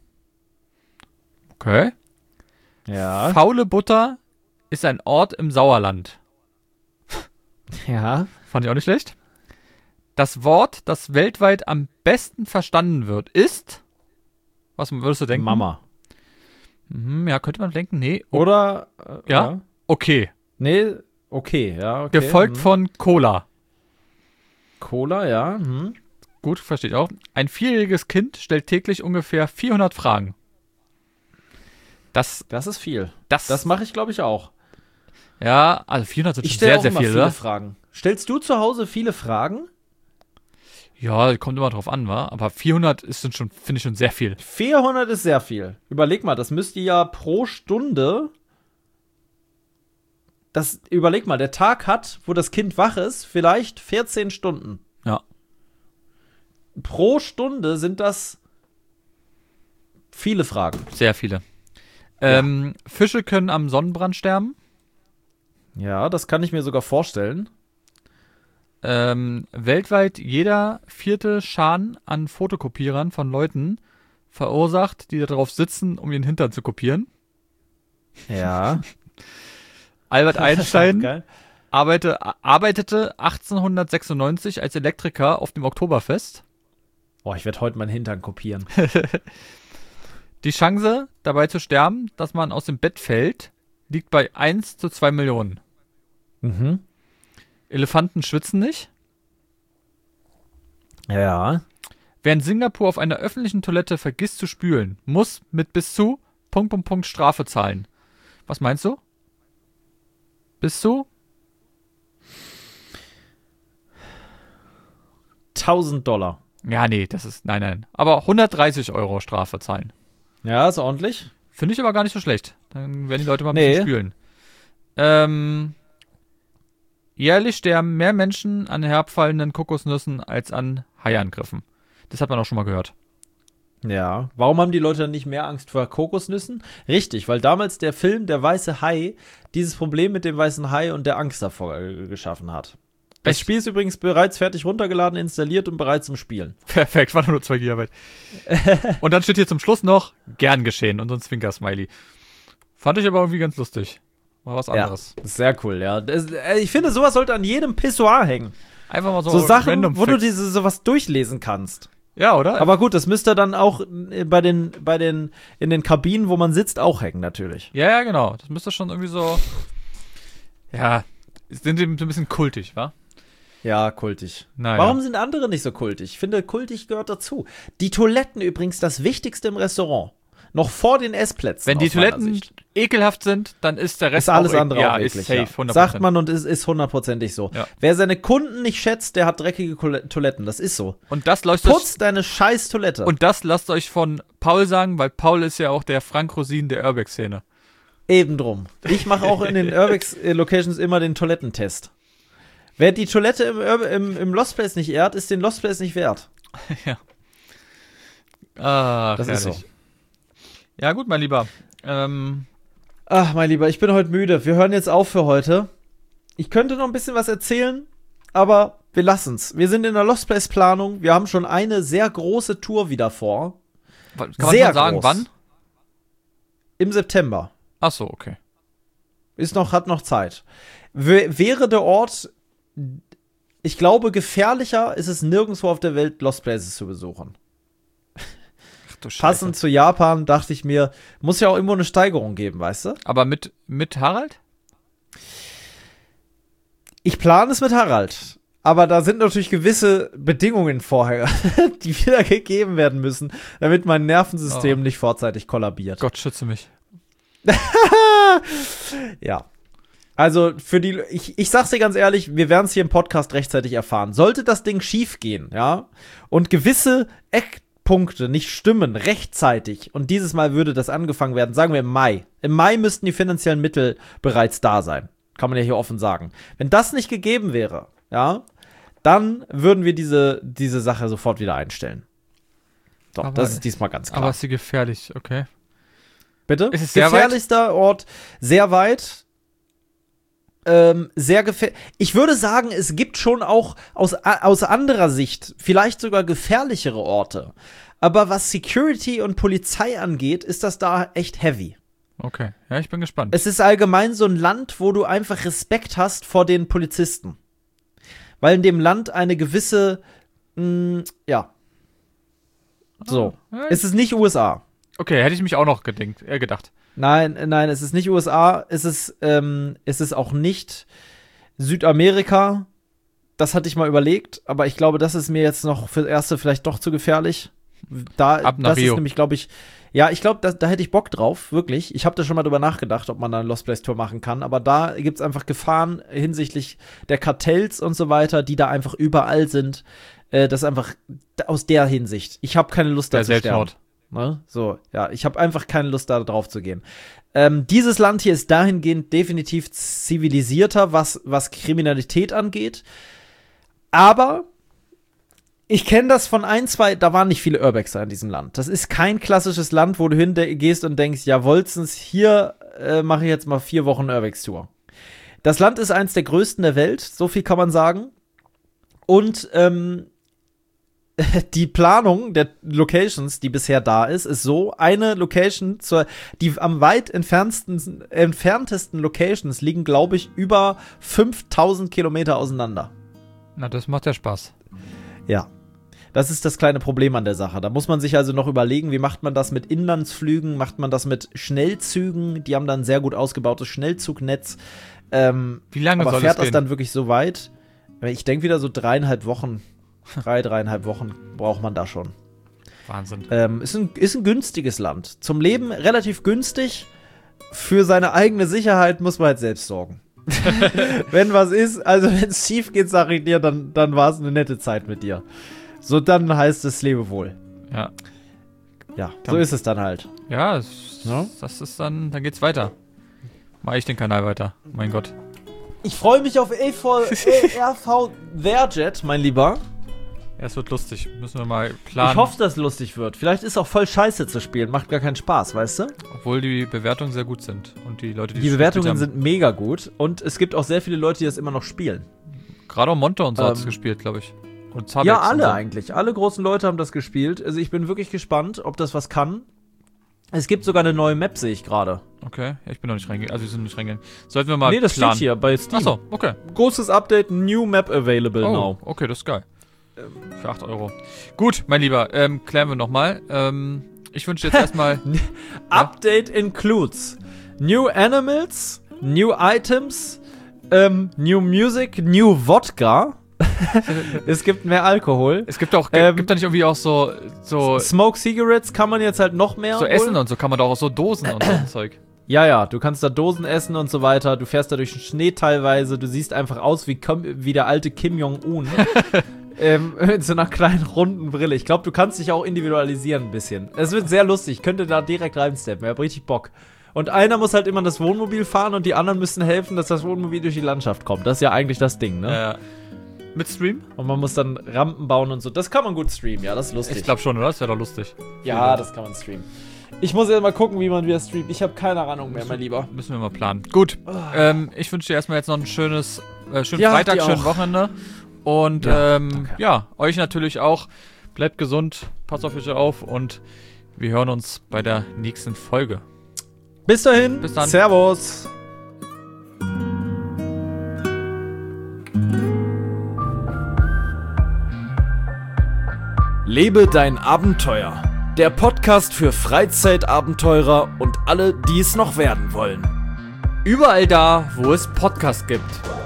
Okay. Ja. Faule Butter ist ein Ort im Sauerland. Ja. Fand ich auch nicht schlecht. Das Wort, das weltweit am besten verstanden wird, ist... Was würdest du denken? Mama. Ja, könnte man denken. Nee. Oder? Ja? Okay. Nee, okay. Ja, okay. Gefolgt von Cola. Cola, ja. Gut, verstehe ich auch. Ein 4-jähriges Kind stellt täglich ungefähr 400 Fragen. Das ist viel. Das Das mache ich, glaube ich, auch. Ja, also 400 sind Ich schon stelle sehr, auch sehr immer viel, viele oder? Fragen. Stellst du zu Hause viele Fragen? Ja, kommt immer drauf an, wa? Aber 400 finde ich schon sehr viel. 400 ist sehr viel. Überleg mal, das müsst ihr ja pro Stunde. Überleg mal, der Tag hat, wo das Kind wach ist, vielleicht 14 Stunden. Ja. Pro Stunde sind das viele Fragen. Sehr viele. Fische können am Sonnenbrand sterben. Ja, das kann ich mir sogar vorstellen. Weltweit jeder 4. Schaden an Fotokopierern von Leuten verursacht, die darauf sitzen, um ihren Hintern zu kopieren. Ja. Albert Einstein Geil. arbeitete 1896 als Elektriker auf dem Oktoberfest. Boah, ich werde heute meinen Hintern kopieren. Die Chance, dabei zu sterben, dass man aus dem Bett fällt, liegt bei 1 zu 2 Millionen. Mhm. Elefanten schwitzen nicht. Ja. Wer in Singapur auf einer öffentlichen Toilette vergisst zu spülen, muss mit bis zu ... Strafe zahlen. Was meinst du? Bis zu? $1000. Ja, nee, das ist... Nein. Aber 130 € Strafe zahlen. Ja, ist ordentlich. Finde ich aber gar nicht so schlecht. Dann werden die Leute mal ein bisschen spülen. Jährlich sterben mehr Menschen an herabfallenden Kokosnüssen als an Haiangriffen. Das hat man auch schon mal gehört. Ja. Warum haben die Leute dann nicht mehr Angst vor Kokosnüssen? Richtig, weil damals der Film Der weiße Hai dieses Problem mit dem weißen Hai und der Angst davor geschaffen hat. Das Spiel ist übrigens bereits fertig runtergeladen, installiert und bereit zum Spielen. Perfekt, war nur 2 GB. Und dann steht hier zum Schluss noch, gern geschehen und so ein Zwinker-Smiley. Fand ich aber irgendwie ganz lustig. War was anderes. Ja, sehr cool, ja. Ich finde, sowas sollte an jedem Pissoir hängen. Einfach mal so Sachen, wo du sowas durchlesen kannst. Ja, oder? Aber gut, das müsste dann auch in den Kabinen, wo man sitzt, auch hängen, natürlich. Ja, genau. Das müsste schon irgendwie so, ja, sind ein bisschen kultig, wa? Ja, kultig. Naja. Warum sind andere nicht so kultig? Ich finde, kultig gehört dazu. Die Toiletten übrigens das Wichtigste im Restaurant. Noch vor den Essplätzen. Wenn die Toiletten ekelhaft sind, dann ist der Rest ist alles andere auch eklig, ist safe, 100%. Sagt man und ist 100%ig so. Ja. Wer seine Kunden nicht schätzt, der hat dreckige Toiletten. Das ist so. Und das Putz deine scheiß Toilette. Und das lasst euch von Paul sagen, weil Paul ist ja auch der Frank Rosin der Urbex-Szene. Eben drum. Ich mache auch in den Urbex-Locations immer den Toilettentest. Wer die Toilette im Lost Place nicht ehrt, ist den Lost Place nicht wert. Ja. Ah, das herrlich. ist so. Ja, gut, mein Lieber. Ach, mein Lieber, ich bin heute müde. Wir hören jetzt auf für heute. Ich könnte noch ein bisschen was erzählen, aber wir lassen's. Wir sind in der Lost Place Planung. Wir haben schon eine sehr große Tour wieder vor. Kann man sehr schon sagen, groß. Wann? Im September. Ach so, okay. Hat noch Zeit. Wäre der Ort, ich glaube, gefährlicher ist es nirgendwo auf der Welt, Lost Places zu besuchen. Ach du Scheiße. Passend zu Japan dachte ich mir, muss ja auch irgendwo eine Steigerung geben, weißt du? Aber mit Harald? Ich plane es mit Harald. Aber da sind natürlich gewisse Bedingungen vorher, die wieder gegeben werden müssen, damit mein Nervensystem nicht vorzeitig kollabiert. Gott schütze mich. Ja. Also ich sag's dir ganz ehrlich, wir werden es hier im Podcast rechtzeitig erfahren. Sollte das Ding schief gehen, ja, und gewisse Eckpunkte nicht stimmen rechtzeitig, und dieses Mal würde das angefangen werden, sagen wir im Mai. Im Mai müssten die finanziellen Mittel bereits da sein. Kann man ja hier offen sagen. Wenn das nicht gegeben wäre, ja, dann würden wir diese Sache sofort wieder einstellen. So, aber das ist diesmal ganz klar. Aber ist sie gefährlich, okay. Bitte? Ist es sehr gefährlichster Ort, sehr weit. Sehr gefährlich. Ich würde sagen, es gibt schon auch aus anderer Sicht vielleicht sogar gefährlichere Orte. Aber was Security und Polizei angeht, ist das da echt heavy. Okay, ja, ich bin gespannt. Es ist allgemein so ein Land, wo du einfach Respekt hast vor den Polizisten. Weil in dem Land eine gewisse, ja. So. Es ist nicht USA. Okay, hätte ich mich auch noch gedacht. Nein, es ist nicht USA. Es ist auch nicht Südamerika. Das hatte ich mal überlegt. Aber ich glaube, das ist mir jetzt noch fürs Erste vielleicht doch zu gefährlich. Ab nach das Rio. ist nämlich, glaube ich, ja, ich glaube, da hätte ich Bock drauf, wirklich. Ich habe da schon mal drüber nachgedacht, ob man da eine Lost Place Tour machen kann. Aber da gibt es einfach Gefahren hinsichtlich der Kartells und so weiter, die da einfach überall sind. Das ist einfach aus der Hinsicht. Ich habe keine Lust, da zu sterben. Ne? So, ja, ich habe einfach keine Lust, da drauf zu gehen. Dieses Land hier ist dahingehend definitiv zivilisierter, was Kriminalität angeht. Aber ich kenne das von da waren nicht viele Urbexer in diesem Land. Das ist kein klassisches Land, wo du hingehst und denkst, ja, Wolzens, hier mache ich jetzt mal 4 Wochen Urbex-Tour. Das Land ist eins der größten der Welt, so viel kann man sagen. Und die Planung der Locations, die bisher da ist so, eine Location die am weit entferntesten Locations liegen, glaube ich, über 5000 Kilometer auseinander. Na, das macht ja Spaß. Ja. Das ist das kleine Problem an der Sache. Da muss man sich also noch überlegen, wie macht man das mit Inlandsflügen, macht man das mit Schnellzügen, die haben dann ein sehr gut ausgebautes Schnellzugnetz. Wie lange aber soll fährt es das dann wirklich so weit? Ich denke wieder so 3,5 Wochen. 3,5 Wochen braucht man da schon. Wahnsinn. Ist ein günstiges Land. Zum Leben relativ günstig. Für seine eigene Sicherheit muss man halt selbst sorgen. Wenn was ist, also wenn es schief geht, sag ich dir, dann war es eine nette Zeit mit dir. So, dann heißt es Lebewohl. Ja. Ja, so ist es dann halt. Ja, das ist dann geht's weiter. Mach ich den Kanal weiter. Mein Gott. Ich freue mich auf ERV Verjet, mein Lieber. Ja, es wird lustig. Müssen wir mal planen. Ich hoffe, dass es lustig wird. Vielleicht ist auch voll scheiße zu spielen. Macht gar keinen Spaß, weißt du? Obwohl die Bewertungen sehr gut sind. Und die Leute, die Bewertungen sind mega gut. Und es gibt auch sehr viele Leute, die das immer noch spielen. Gerade auch Monte und so hat es gespielt, glaube ich. Und Zabex ja, alle so. eigentlich. Alle großen Leute haben das gespielt. Also ich bin wirklich gespannt, ob das was kann. Es gibt sogar eine neue Map, sehe ich gerade. Okay, ja, ich bin noch nicht reingegangen. Also wir sind nicht reingegangen. Sollten wir mal das planen. steht hier bei Steam. Achso, okay. Großes Update, New Map available now. Okay, das ist geil. Für 8 Euro. Gut, mein Lieber, klären wir nochmal. Ich wünsche jetzt erstmal... Update includes New Animals, New Items, New Music, New Wodka. Es gibt mehr Alkohol. Es gibt auch, gibt da nicht irgendwie auch so Smoke Cigarettes kann man jetzt halt noch mehr. So holen. Essen und so kann man doch auch so Dosen und so ein Zeug. Ja, du kannst da Dosen essen und so weiter. Du fährst da durch den Schnee teilweise. Du siehst einfach aus wie der alte Kim Jong-un. Mit so einer kleinen runden Brille. Ich glaube, du kannst dich auch individualisieren ein bisschen. Es wird sehr lustig. Ich könnte da direkt reinsteppen. Ich hab richtig Bock. Und einer muss halt immer das Wohnmobil fahren und die anderen müssen helfen, dass das Wohnmobil durch die Landschaft kommt. Das ist ja eigentlich das Ding, ne? Mit Stream? Und man muss dann Rampen bauen und so. Das kann man gut streamen, ja, das ist lustig. Ich glaube schon, oder? Das wäre doch lustig. Ja, das kann man streamen. Ich muss ja mal gucken, wie man wieder streamt. Ich habe keine Ahnung mehr, mein Lieber. Müssen wir mal planen. Gut, ich wünsche dir erstmal jetzt noch ein schönen Ja, Freitag, dir schönes auch. Wochenende. Und euch natürlich auch. Bleibt gesund, passt auf euch auf und wir hören uns bei der nächsten Folge. Bis dahin. Bis dann. Servus. Lebe dein Abenteuer. Der Podcast für Freizeitabenteurer und alle, die es noch werden wollen. Überall da, wo es Podcasts gibt.